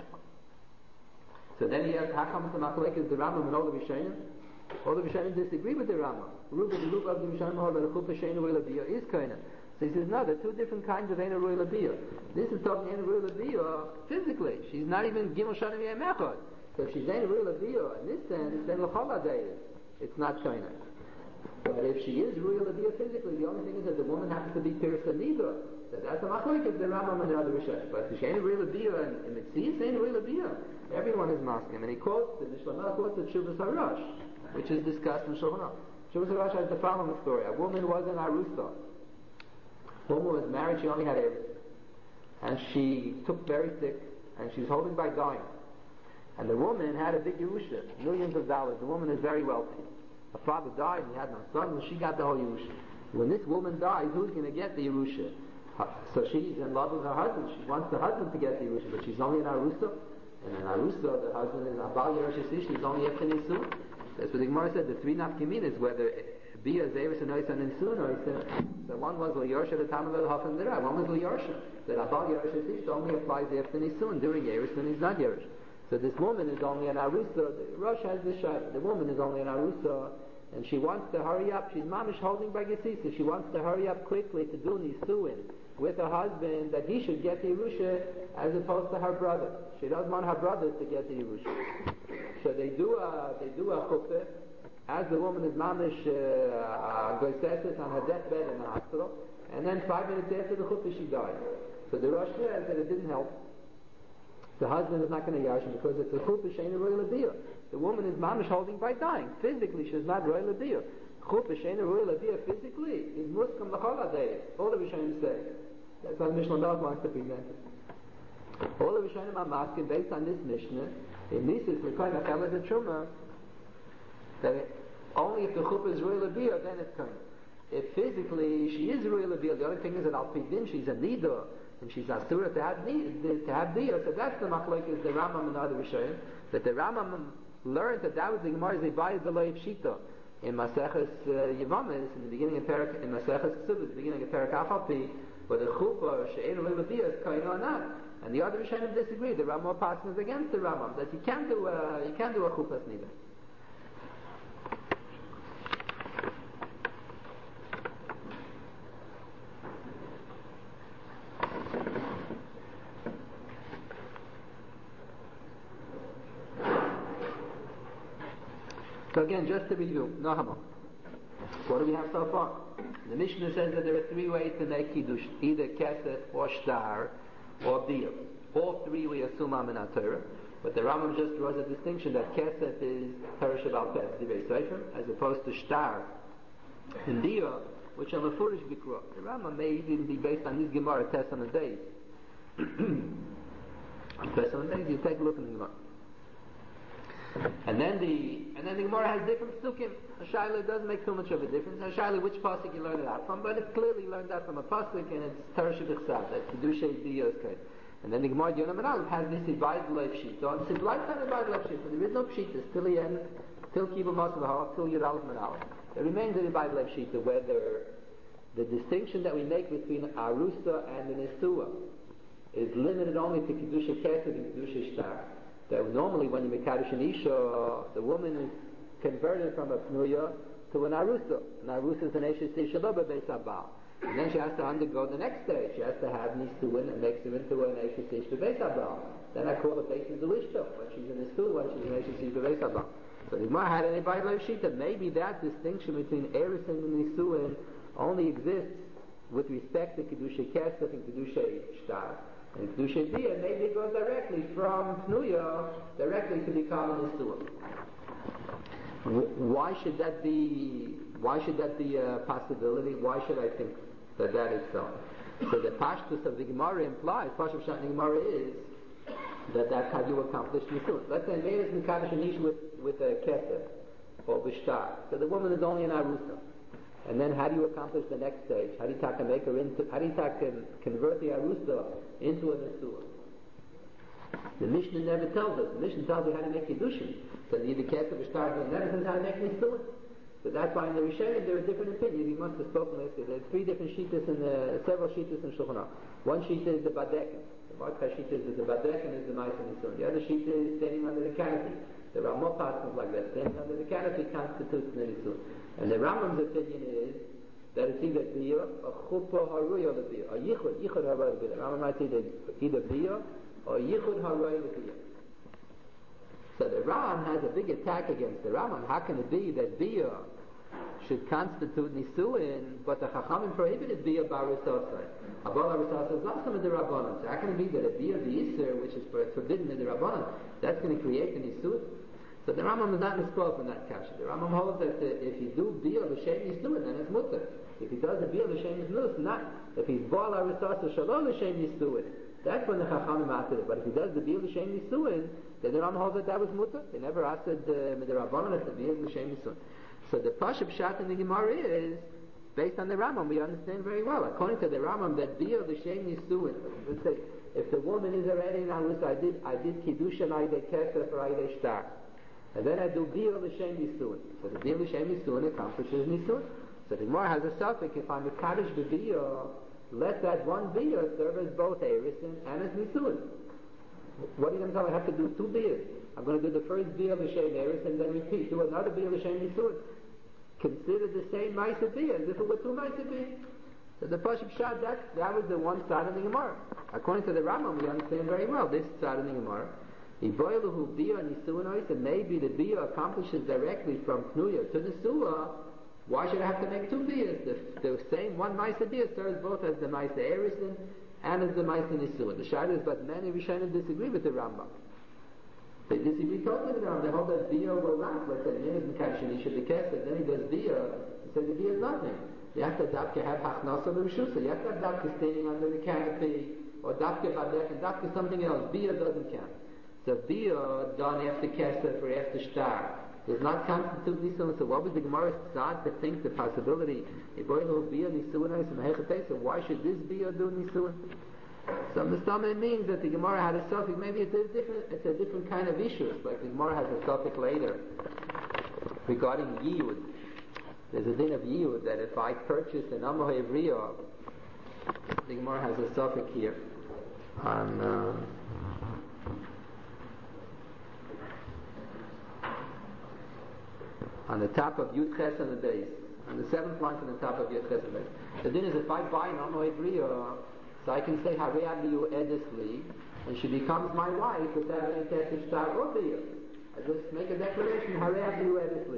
So then he has how comes the machlek is the Rambam and all the Rishonim? All the Rishonim disagree with the Rambam. The group of the Rishonim hold that a chuppah she'ein Rui L'Biyah is kind. So he says, no, there are two different kinds of Ein Rui L'Biyah. This is talking Ein Rui L'Biyah physically. She's not even Gimel Shalom Yom Echad. So if she's Ein Rui L'Biyah in this sense, then L'chol Hadayis, it's not Kaina. But if she is Rui L'Biyah physically, the only thing is that the woman happens to be Pirsa Nida. So that's a machlek of the Rambam and the other Rishonim. But if she's Ein Rui L'Biyah and Mitzvah, Ein Rui L'Biyah, everyone is masking. And he quotes, the Mishnah quotes the Shuvas Harash, which is discussed in Shulchan Aruch. Shuvas Harash has the following story. A woman was in Arusa. Woman was married, she only had everything. And she took very sick, and she was holding by dying. And the woman had a big Yerusha, millions of dollars. The woman is very wealthy. Her father died, and he had no son, and she got the whole Yerusha. When this woman dies, who's going to get the Yerusha? So she's in love with her husband. She wants the husband to get the Yerusha, but she's only in Arusa. And in Arusa, the husband is Abal Yerusha Sish, he's only Efchen Nisun. That's what the Gemara said, the three nafkaminas, whether Biyah, Zeres, and Oisan, and Sun, so one was L'Yorsha, the Tam of the Hafan Dera, one was L'Yorsha. That Abal Yerush only applies after Nisun, during Yerush when he's not Yerush. So this woman is only an arusa. The Rosh has this shayla. The woman is only an arusa, and she wants to hurry up. She's mamish holding by Gesisa. She wants to hurry up quickly to do nisuin with her husband, that he should get the Yerusha as opposed to her brother. She doesn't want her brothers to get the Yerusha. So they do a chuppah, as the woman is mamish goiseses on her deathbed in the hospital, and then 5 minutes after the chuppah she died. So the Rosh says that it didn't help. The husband is not going to yash because it's a chuppah she'ena roy l'biyah. The woman is mamish holding by dying. Physically, she's not roy l'biyah. Chuppah she'ena roy l'biyah physically is muskam l'chol hadei. All the Rishonim say. That's why Mishnah Melech wants to present it. All the Rishonim are masking based on this Mishnah. In Nisis l'koyin achelas a truma, that only if the chuppah is roy l'biyah, then it's koyin. If physically she is roy l'biyah, the only thing is that al pi din she's a nida, and she's asura to have biyah, so that's the machlokes the Rambam and other Rishonim, that the Rambam learned that was the Gemara is a bayis below pshita in Maseches Yevamis, in the beginning of Perek, in Maseches Ksubas, the beginning of Perek Achapi, where the chuppah she'en roy l'biyah is koyin or not. And the other Rishonim disagree. The Rambam passes against the Rambam that you can't do a chuppah neither. So again, just to review, Nahama. What do we have so far? The Mishnah says that there are 3 ways to make Kiddush, either Kesef or Shtar or Biyah. All 3 we assume are min HaTorah, but the Rambam just draws a distinction that Kesef is Torah Shebal Peh, Divrei Sefer, as opposed to Shtar and Biyah, which are Mefurish Bikra. The Rambam may even be based on this Gemara, Test on the Days. Test on the Days, you take a look in the Gemara. And then the Gemara has different psukim. Shaila doesn't make too much of a difference. Shaila, which pasuk you learn it out from, but it's clearly learned out from a pasuk, and it's Torah Shebichsav, that's Kedushay Diyos Kain. And then the Gemara Yonam and Aleph has this Ibayid Lev Shita, and it's a lifetime Ibayid Lev Shita. There is no Pshitas till the end, till Kibbutz Masavah, till Yud Aleph and Aleph. There remains an Ibayid Lev Shita, whether the distinction that we make between Arusa and the Nesua is limited only to Kedushay Kesef and Kedushay Shtar. That normally when you make Kaddish an Isha, the woman is converted from a Pnuya to an Arusa. An Arusa is an Eshes Tishalaba Beis Abal. And then she has to undergo the next stage. She has to have Nisuin and makes her into an Eshes Tishalaba Beis Abal. Then I call it Beis Zuishto, when she's in the school, when she's an Eshes Tishalaba Beis Abal. So the Gemara had anybody like Shita. Maybe that distinction between Eris and Nisuin only exists with respect to Kedushay Kesef and Kedushay Shtar. And Kedushay Biyah maybe goes directly from Pnuya directly to become a Nisuah. Why should that be a possibility? Why should I think that is so? So the Pashtus of the Gemara implies, Pashtus of the Gemara is that's how you accomplish Nisuah. Let's say Meir is Mekadosh Anish with a Kesef or Bishtar. So the woman is only an Arusa. And then how do you accomplish the next stage? How do you convert the Arusa into a Nesua? The Mishnah never tells us. The Mishnah tells you how to make Kiddushin. So either Kesef or Shtar, it never says how to make Nesua. So that's why in the Rishonim there are different opinions. You must have spoken this. There are 3 different shittas several shittas in Shulchan Aruch. One shitta is the Badekin. The Markha shitta is the Badekin is the Ma'aseh Nesua. The other shitta is standing under the canopy. There are more passages like that. Standing under the canopy constitutes the Nesua. And the Rambam's opinion is that it's either Biyah or Chuppah Haruya L'Biyah, or Yichud Haruya L'Biyah. The Rambam might say either Biyah or Yichud Haruya L'Biyah. So the Ram has a big attack against the Rambam. How can it be that Biyah should constitute Nisuin, but the Chachamim prohibited Biyah Barisosai? Abol Barisosai is also in the Rabbanon. So how can it be that a Biyah B'Yisr, which is forbidden in the Rabbanon, that's going to create a Nisuin? So the Rambam is not misquoted from that kasha. The Rambam holds that if you do Biyah L'Shem Yisnuin, then it's mutter. If he does a Biyah L'Shem Yisnuin, it's not. If he's Baal Arisasa Shalom L'Shem Yisnuin, that's when the Chachamim asked it. But if he does the Biyah L'Shem Yisnuin, then the Rambam holds that was mutter. They never asked the Rabbanon if the Biyah L'Shem Yisnuin. So the Pashup Pshat in the Gemara is, based on the Rambam, we understand very well. According to the Rambam, that Biyah L'Shem Yisnuin, let's say, if the woman is already in Arus, I did Kiddushin, I did Kesef, or I did Shtar. And then I do Biyah L'Shem Yisuin. So the Biyah L'Shem Yisuin accomplishes Nisuin. So the Gemara has a suffix, if I'm a Kaddish B'Biyah, let that one Biyah serve as both Erisin and as Nisuin. What are you going to tell me? I have to do 2 biyas. I'm going to do the first biyah l'shem eris and then repeat. Do another biyah l'shem nisuin. Consider the same ma'aser biyah as if it were 2 ma'aser biyah. So the Pashup Shad, that was the one side of the Gemara. According to the Rambam, we understand very well this side of the Gemara. Iboiluhu biyah nisuin oisa. Maybe the biyah accomplishes directly from Pnuya to the Suah. Why should I have to make 2 biyahs? The same one ma'aser biyah serves both as the ma'aser erisin and as the ma'aser nisuin. The Shad is, but many Rishonim disagree with the Rambam. They disagree totally with the Rambam. They hold that biyah will not. Let's say Minhag and Kashin, he should be kesed. Then he does biyah. He says the biyah is nothing. You have to have hachnasa b'rushusa. You have to have dafka standing under the canopy, or dafka badek, and dafka something else. Biyah doesn't count. So biyah done after kesef or after shtar does not constitute nisuin. So what was the Gemara's thought to think the possibility? So why should this biyah do nisuin? So the Stammer means that the Gemara had a suffix. Maybe it's a different kind of issue. Like the Gemara has a suffix later regarding yiyud. There's a din of yiyud that if I purchase an amoh evriyah, the Gemara has a suffix here on the top of Yud Ches on the base, on the 7th line from the top of Yud Ches on the base. The din is if I buy an amoh evriyah, so I can say Harei Abiyu Edisli, and she becomes my wife without any kesef shtar or biyah. I just make a declaration Harei Abiyu Edisli.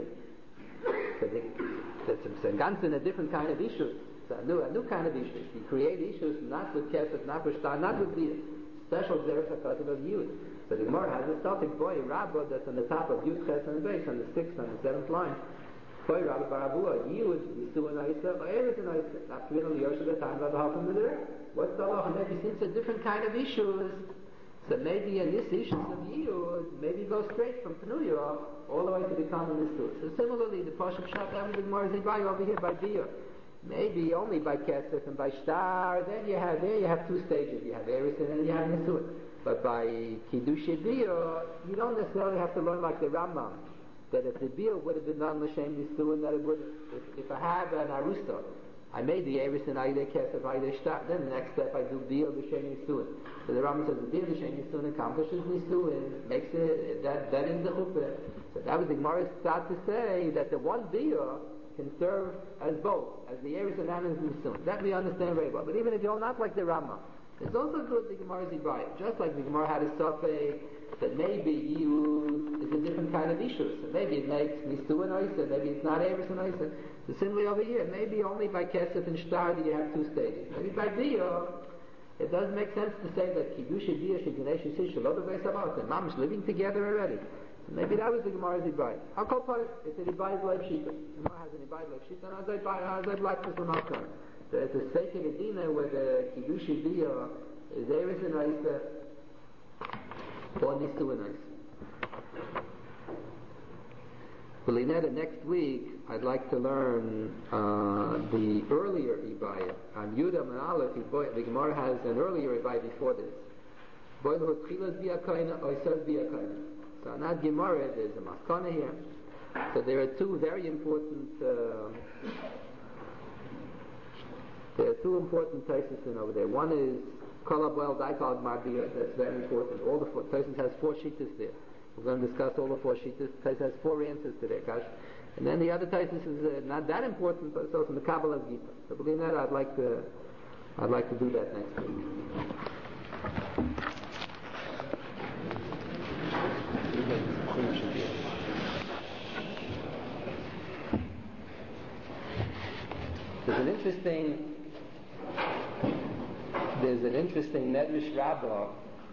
So that's in a different kind of issue. So a new kind of issue. You create issues not with kesef, not with shtar, not with biyah. Special zeres because of yud. So the Gemara has a suffix boy Rabba that's on the top of Yud Ches on the base, on the 6th, on the 7th line. Boy Rabba Barabua, yud Yisuan Aisa, or Eretz Aisa. Not Twin on the Yoshua the time of the Hafim there. What's the law? Maybe since a different kind of issues, so maybe in this issue of yud, maybe go straight from Pnuya all the way to the common Nisur. So similarly, the Pashup Shad, that was the Gemara Zibai over here by biyah. Maybe only by kesef and by shtar. Then you have 2 stages. You have eris and then you have Nisur. But by kiddush biyah, you don't necessarily have to learn like the Rambam. That if the biyah would have been done l'shem nisuin, that it would. If I have an arusta, I made the eris and aydei kesef aydei shtar. Then the next step I do biyah l'shem nisuin. So the Rambam says the biyah l'shem nisuin accomplishes nisuin, makes it that is the chuppah. So that was the Gemara's thought to say that the one biyah can serve as both, as the eris and nisuin. That we understand very well. But even if you're not like the Rambam, it's also good the Gemara Zibayah. Just like the Gemara had a suffix that maybe yud is a different kind of issue. So maybe it makes nisuin oisa, maybe it's not eris and oisa. So similarly over here, maybe only by kesef and shtar do you have 2 stages. Maybe by biyah, it doesn't make sense to say that kiddush biyah sheganesh yish shalot beis habayis and mamish living together already. So maybe that was the Gemara Zibayah. I'll call it. It's a Zibayah leib shita. The Gemara has a Zibayah leib shita, and I'd like to some outcome. So it's a sake of Medina where the kiddush biyah is eris and oisa or nisuin oisa. Well, next week I'd like to learn the earlier Ibayah. On Yudam and Aleph, the Gemara has an earlier Ibayah before this. So on that Gemara, there's a Maskana here. So there are 2 very important Taisus over there. One is Kolabwel Daikal Marbiyah, that's very important. All the Taisus has 4 shittas there. We're going to discuss all the 4 shittas. Taisus has 4 answers to their kash. And then the other Taisus is not that important, but it's also in the Kabbalah Gita. So believe that, I'd like to do that next week. There's an interesting Medrash Rabbah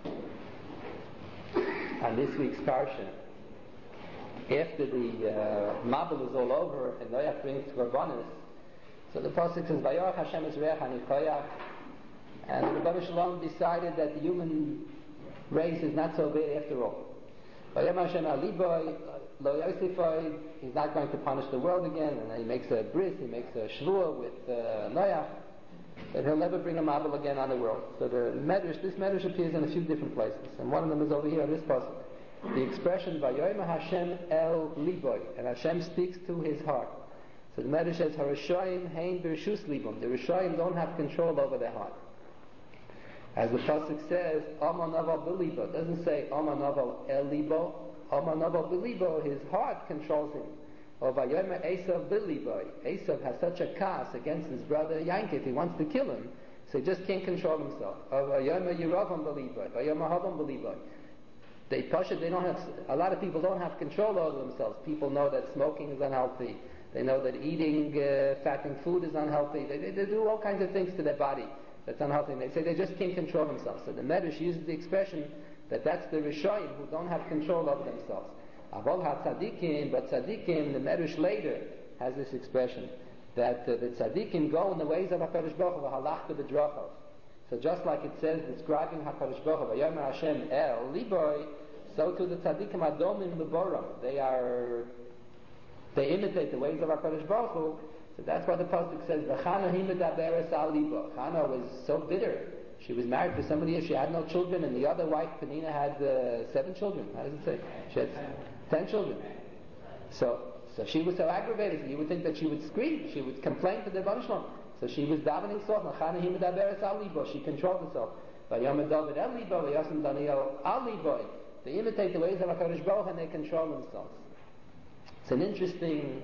on this week's Parsha. After the Mabul is all over and Noach brings Korbanos, so the Pasuk says, Vayorach Hashem es reach anichoyach, and the Rebbe Shalom decided that the human race is not so bad after all. Vayom Hashem al liboy, lo yosifoi, he's not going to punish the world again, and then he makes a bris, he makes a shvuah with Noach, that he'll never bring a Mabul again on the world. So this Medrash appears in a few different places, and one of them is over here on this Pasuk. The expression Vayoyim Hashem el liboy, and Hashem speaks to his heart. So the Medrash says Harashayim hein b'rishus libum. The Rishayim don't have control over their heart. As the pasuk says, Ama Naval Bilibo. It doesn't say Ama Naval El Libo. Ama Naval Bilibo, his heart controls him. Or Vayoma Esav Bilibo. Esav has such a cast against his brother Yankov, he wants to kill him, so he just can't control himself. Or Vayoma Yeravam Bilibo. Vayoma Havam Bilibo. They don't have, a lot of people don't have control over themselves. People know that smoking is unhealthy. They know that eating fattening food is unhealthy. They do all kinds of things to their body that's unhealthy. And they say they just can't control themselves. So the Medrash uses the expression that that's the Rishoyim who don't have control over themselves. Avol ha-tzadikim, but tzadikim, the Medrash later has this expression that the tzadikim go in the ways of HaKadosh Baruch Hu, halachta b'drachav. So just like it says describing HaKadosh Baruch Hu, Vayomer Hashem El Liboy, so too the tzadikim adomim l'boram. They imitate the ways of HaKadosh Baruch Hu. So that's why the pasuk says, V'chana hi medaberes al libo. Chana was so bitter. She was married for so many years, she had no children, and the other wife, Penina, had 7 children. How does it say? She had 10 children. So she was so aggravated, you would think that she would scream, she would complain to the Rebbeinu Shalom. So she was davening soft, V'chana hi medaberes al libo. She controlled herself. Vayomer David el libo, v'yasem Daniel al libo. They imitate the ways of HaKadosh Baruch Hu and they control themselves. It's an interesting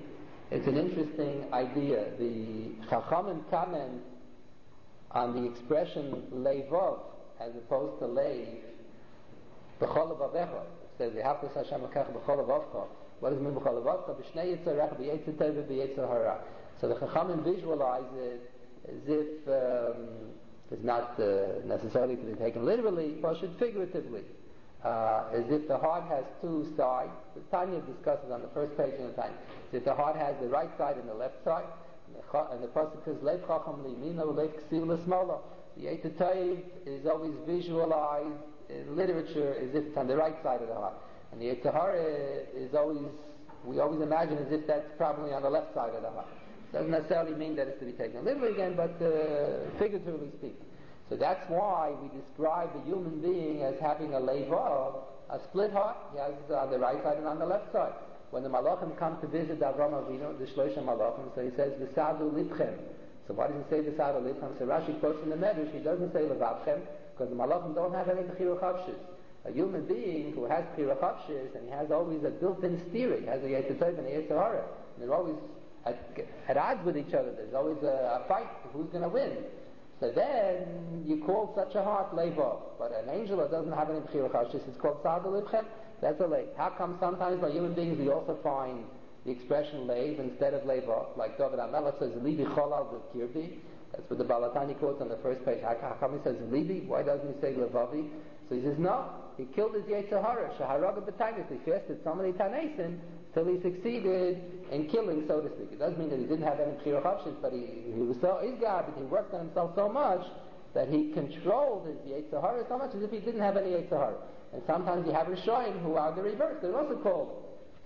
idea. The Chachamim comment on the expression leivov as opposed to leiv b'chol levavecha. It says v'haftas Hashem akach b'chol levavcha. What does it mean b'chol levavcha? B'shnei yitzarech b'yetzer tov b'yetzer hara. So the Chachamim visualize it as if it's not necessarily to be taken literally, but should figuratively. As if the heart has 2 sides. The Tanya discusses on the first page of the Tanya. As if the heart has the right side and the left side. And the pasuk says, Lev chacham li'mino, lev ksiv l'smolo. The Yetzer Tov is always visualized in literature as if it's on the right side of the heart. And the Yetzer Hara is always, we always imagine as if that's probably on the left side of the heart. Doesn't necessarily mean that it's to be taken literally again, but figuratively speaking. So that's why we describe the human being as having a leivah, a split heart. He has on the right side and on the left side. When the Malachim come to visit Avram Avinu, the Shloshim Malachim, so he says, V'sadu libchem. So why does he say V'sadu libchem? So Rashi quotes in the Medrash, he doesn't say Levavchem, because the Malachim don't have any B'chira Chavshis. A human being who has B'chira Chavshis, and he has always a built-in steer, he has a Yetzer Tov and a Yetzer Hara, and they're always at odds with each other. There's always a fight, who's going to win. So then you call such a heart leivah, but an angel that doesn't have any b'chira chavshis is called sadu libchem. That's a leiv. How come sometimes by human beings we also find the expression leiv instead of leivah? Like David HaMelech says, libi cholal v'kirbi. That's what the Balatani quotes on the first page. How come he says libi? Why doesn't he say levavi? So he says no. He killed his Yetzer Hara. Shaharaga b'tainis. He fasted so many tanesim till he succeeded in killing, so to speak. It doesn't mean that he didn't have any b'chira chavshis, but he was so isgar, but he worked on himself so much that he controlled his Yetzer Hara so much as if he didn't have any Yetzer Hara. And sometimes you have Rishoyim who are the reverse. They're also called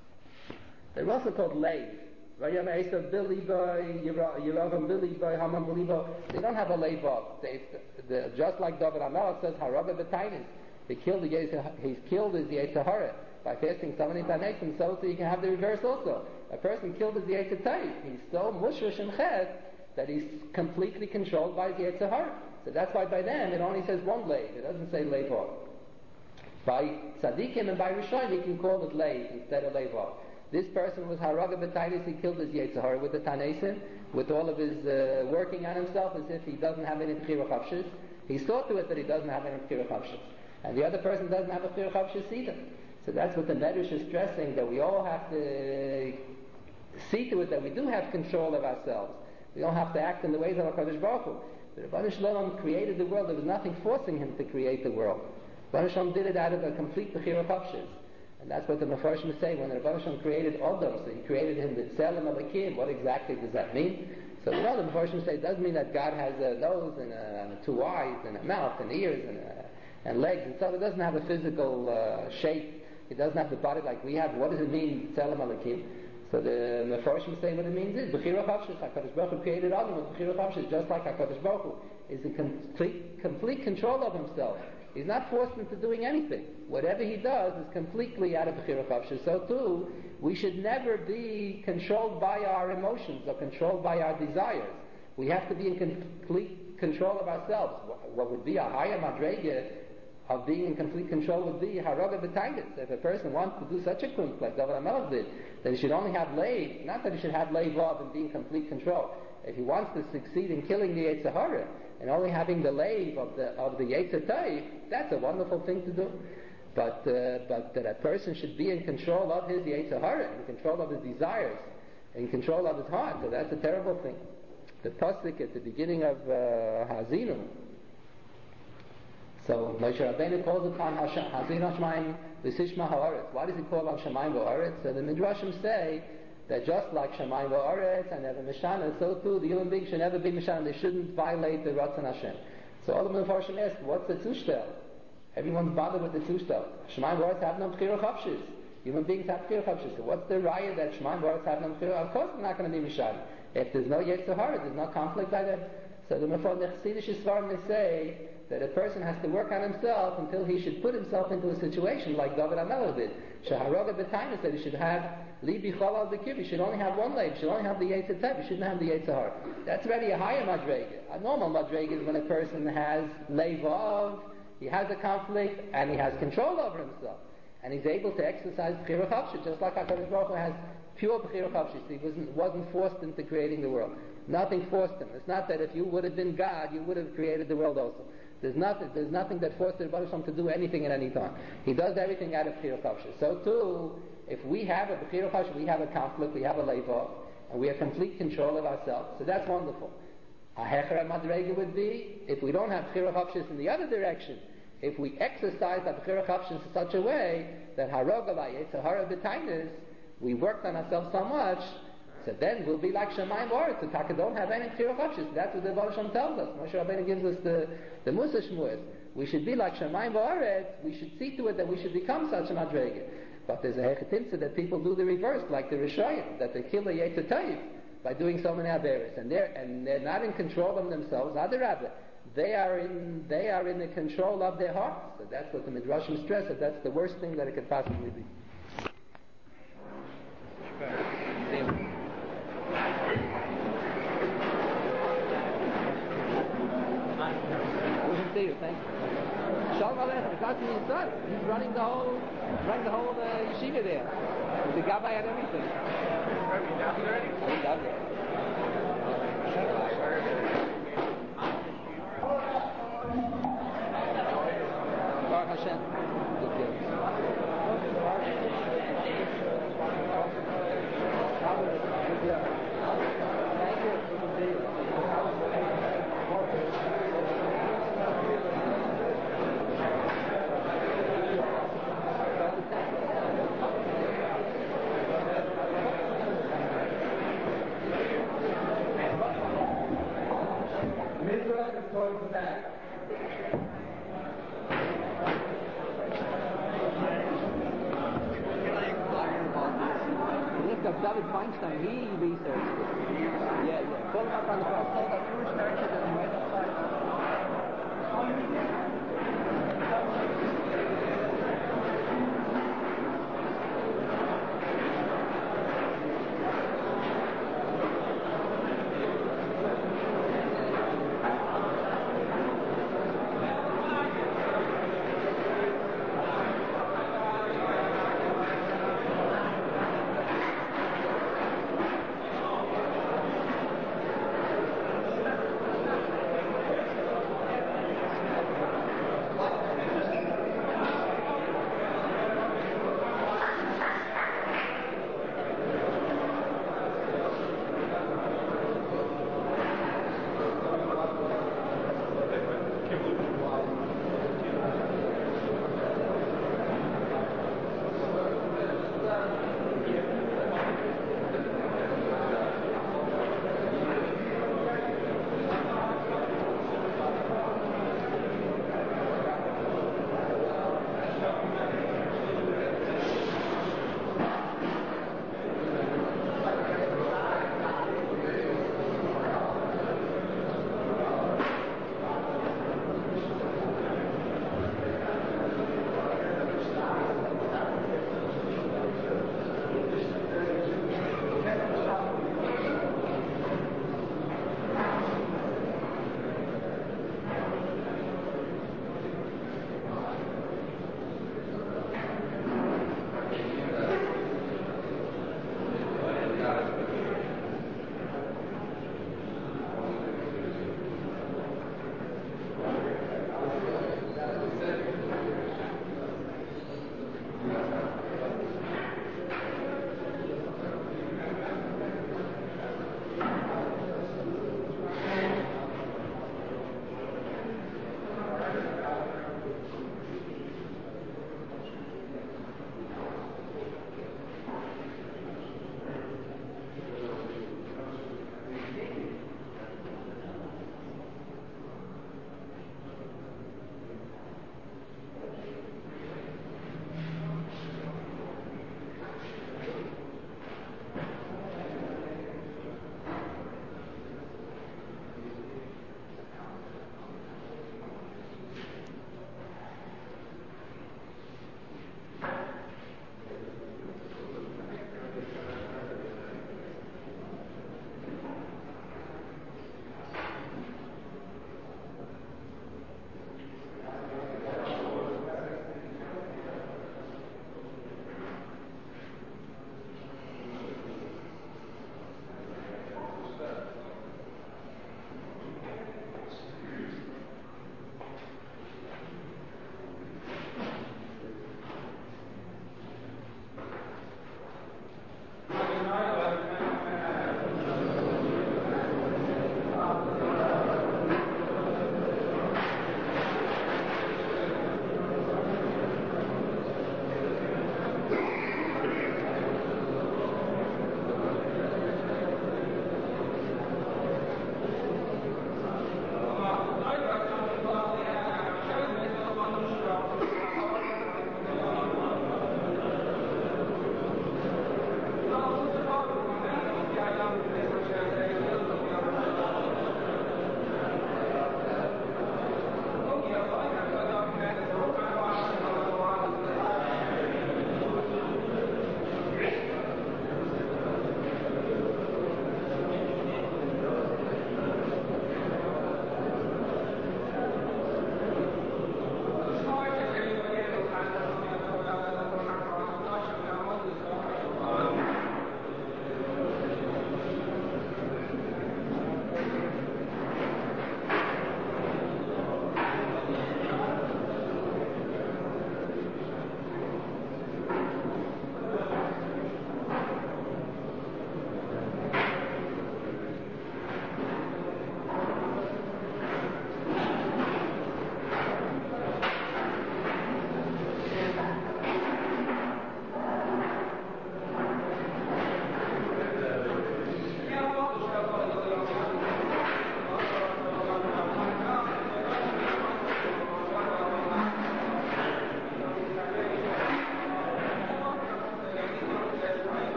leiv. Vayom Esav Bilibo, Yeravam Bilibo, Haman Bilibo. They don't have a leiv. Just like David HaMelech says, Haraga b'tainis. He's killed his Yetzer Hara by fasting so many tanesim, so you can have the reverse also. A person killed his Yetzer Tov. He's so mushrish and chet that he's completely controlled by his Yetzer Hara. So that's why by them it only says one leiv. It doesn't say leivah. By tzadikim and by Rishon you can call it leiv instead of leivah. This person was haraga b'tainis. He killed his Yetzer Hara with the tanesim, with all of his working on himself as if he doesn't have any b'chira chavshis. He saw to it that he doesn't have any b'chira chavshis. And the other person doesn't have a b'chira chavshis either. So that's what the Medrash is stressing, that we all have to see to it that we do have control of ourselves. We don't have to act in the ways of HaKadosh Baruch Hu. The Rebbeinu Shalom created the world. There was nothing forcing him to create the world. Rebbeinu Shalom did it out of a complete b'chira chavshis. And that's what the Mefarshim say when the Rebbeinu Shalom created Adam. So he created him with Tzelem Elokim. What exactly does that mean? So the Mefarshim say it does mean that God has a nose and 2 eyes and a mouth and ears and legs. And so it doesn't have a physical shape. It doesn't have the body like we have. What does it mean, Tzelem Elokim? So the Mefarshim say what it means is b'chira chavshis. HaKadosh Baruch Hu created Adam with b'chira chavshis, just like HaKadosh Baruch Hu is in complete control of himself. He's not forced into doing anything. Whatever he does is completely out of b'chira chavshis. So too, we should never be controlled by our emotions or controlled by our desires. We have to be in complete control of ourselves. What would be a higher madrega of being in complete control would be haroga b'tainis. If a person wants to do such a kunst like David HaMelech did, then he should only have leiv, not that he should have leiv of and be in complete control. If he wants to succeed in killing the Yetzer Hara and only having the leiv of the Yetzer Tov, that's a wonderful thing to do. But that a person should be in control of his Yetzer Hara, in control of his desires, in control of his heart, so that's a terrible thing. The pasuk at the beginning of Hazinu. So Moshe Rabbeinu calls upon Hazinu Shemaim v'Sishma Haaretz. Why does he call on Shemaim v'Haaretz? So the Midrashim say that just like Shemaim v'Haaretz and never Mishana, so too the human being should never be Mishana. They shouldn't violate the Ratzon Hashem. So all the Mefarshim ask, what's the Tushtel? Everyone's bothered with the Tushtel. Shemaim v'Haaretz have no B'chira Chavshis. Human beings have B'chira Chavshis. So what's the raya that Shemaim v'Haaretz have no B'chira? Of course they're not going to be Mishana. If there's no Yetzer Hara, there's no conflict like that. So the Chassidish Svarim, they say that a person has to work on himself until he should put himself into a situation like David HaMelech did. Sheharoga b'tainis, that he should have li bichol al b'kir. He should only have one leg. He should only have the Yetzer Tov. He shouldn't have the Yetzer Hara. That's already a higher madrega. A normal madrega is when a person has levav, he has a conflict, and he has control over himself, and he's able to exercise b'chira chavshis, just like HaKadosh Baruch Hu has pure b'chira chavshis. He wasn't forced into creating the world. Nothing forced him. It's not that if you would have been God, you would have created the world also. There's nothing that forced the Rebbe Shalom to do anything at any time. He does everything out of b'chira chavshis. So too, if we have a b'chira chavshis, we have a conflict, we have a levav, and we have complete control of ourselves. So that's wonderful. A hechra madrega would be if we don't have b'chira chavshis in the other direction. If we exercise the b'chira chavshis in such a way that haroga Yetzer Hara b'tainis, we worked on ourselves so much, so then we'll be like Shemaim v'Haaretz. The Taka don't have any b'chira chavshis. That's what the Rebbe Shalom tells us. Moshe Rabbeinu gives us the Musa Shmuas. We should be like Shemaim v'Haaretz. We should see to it that we should become such a madrega. But there's a hechetimtza that people do the reverse, like the Rishayim, that they kill the Yetzer Tov by doing so many averos, and they're not in control of themselves. Adarabah, they are in the control of their hearts. So that's what the Midrashim stress. That that's the worst thing that it could possibly be. See you. Thank you. Shalom Aleichem. Son. He's running the whole yeshiva there. The gabbai and everything. Baruch Hashem. David Feinstein, he researched it. Yeah. Call him up on the phone. Call that Jewish merchant and right outside.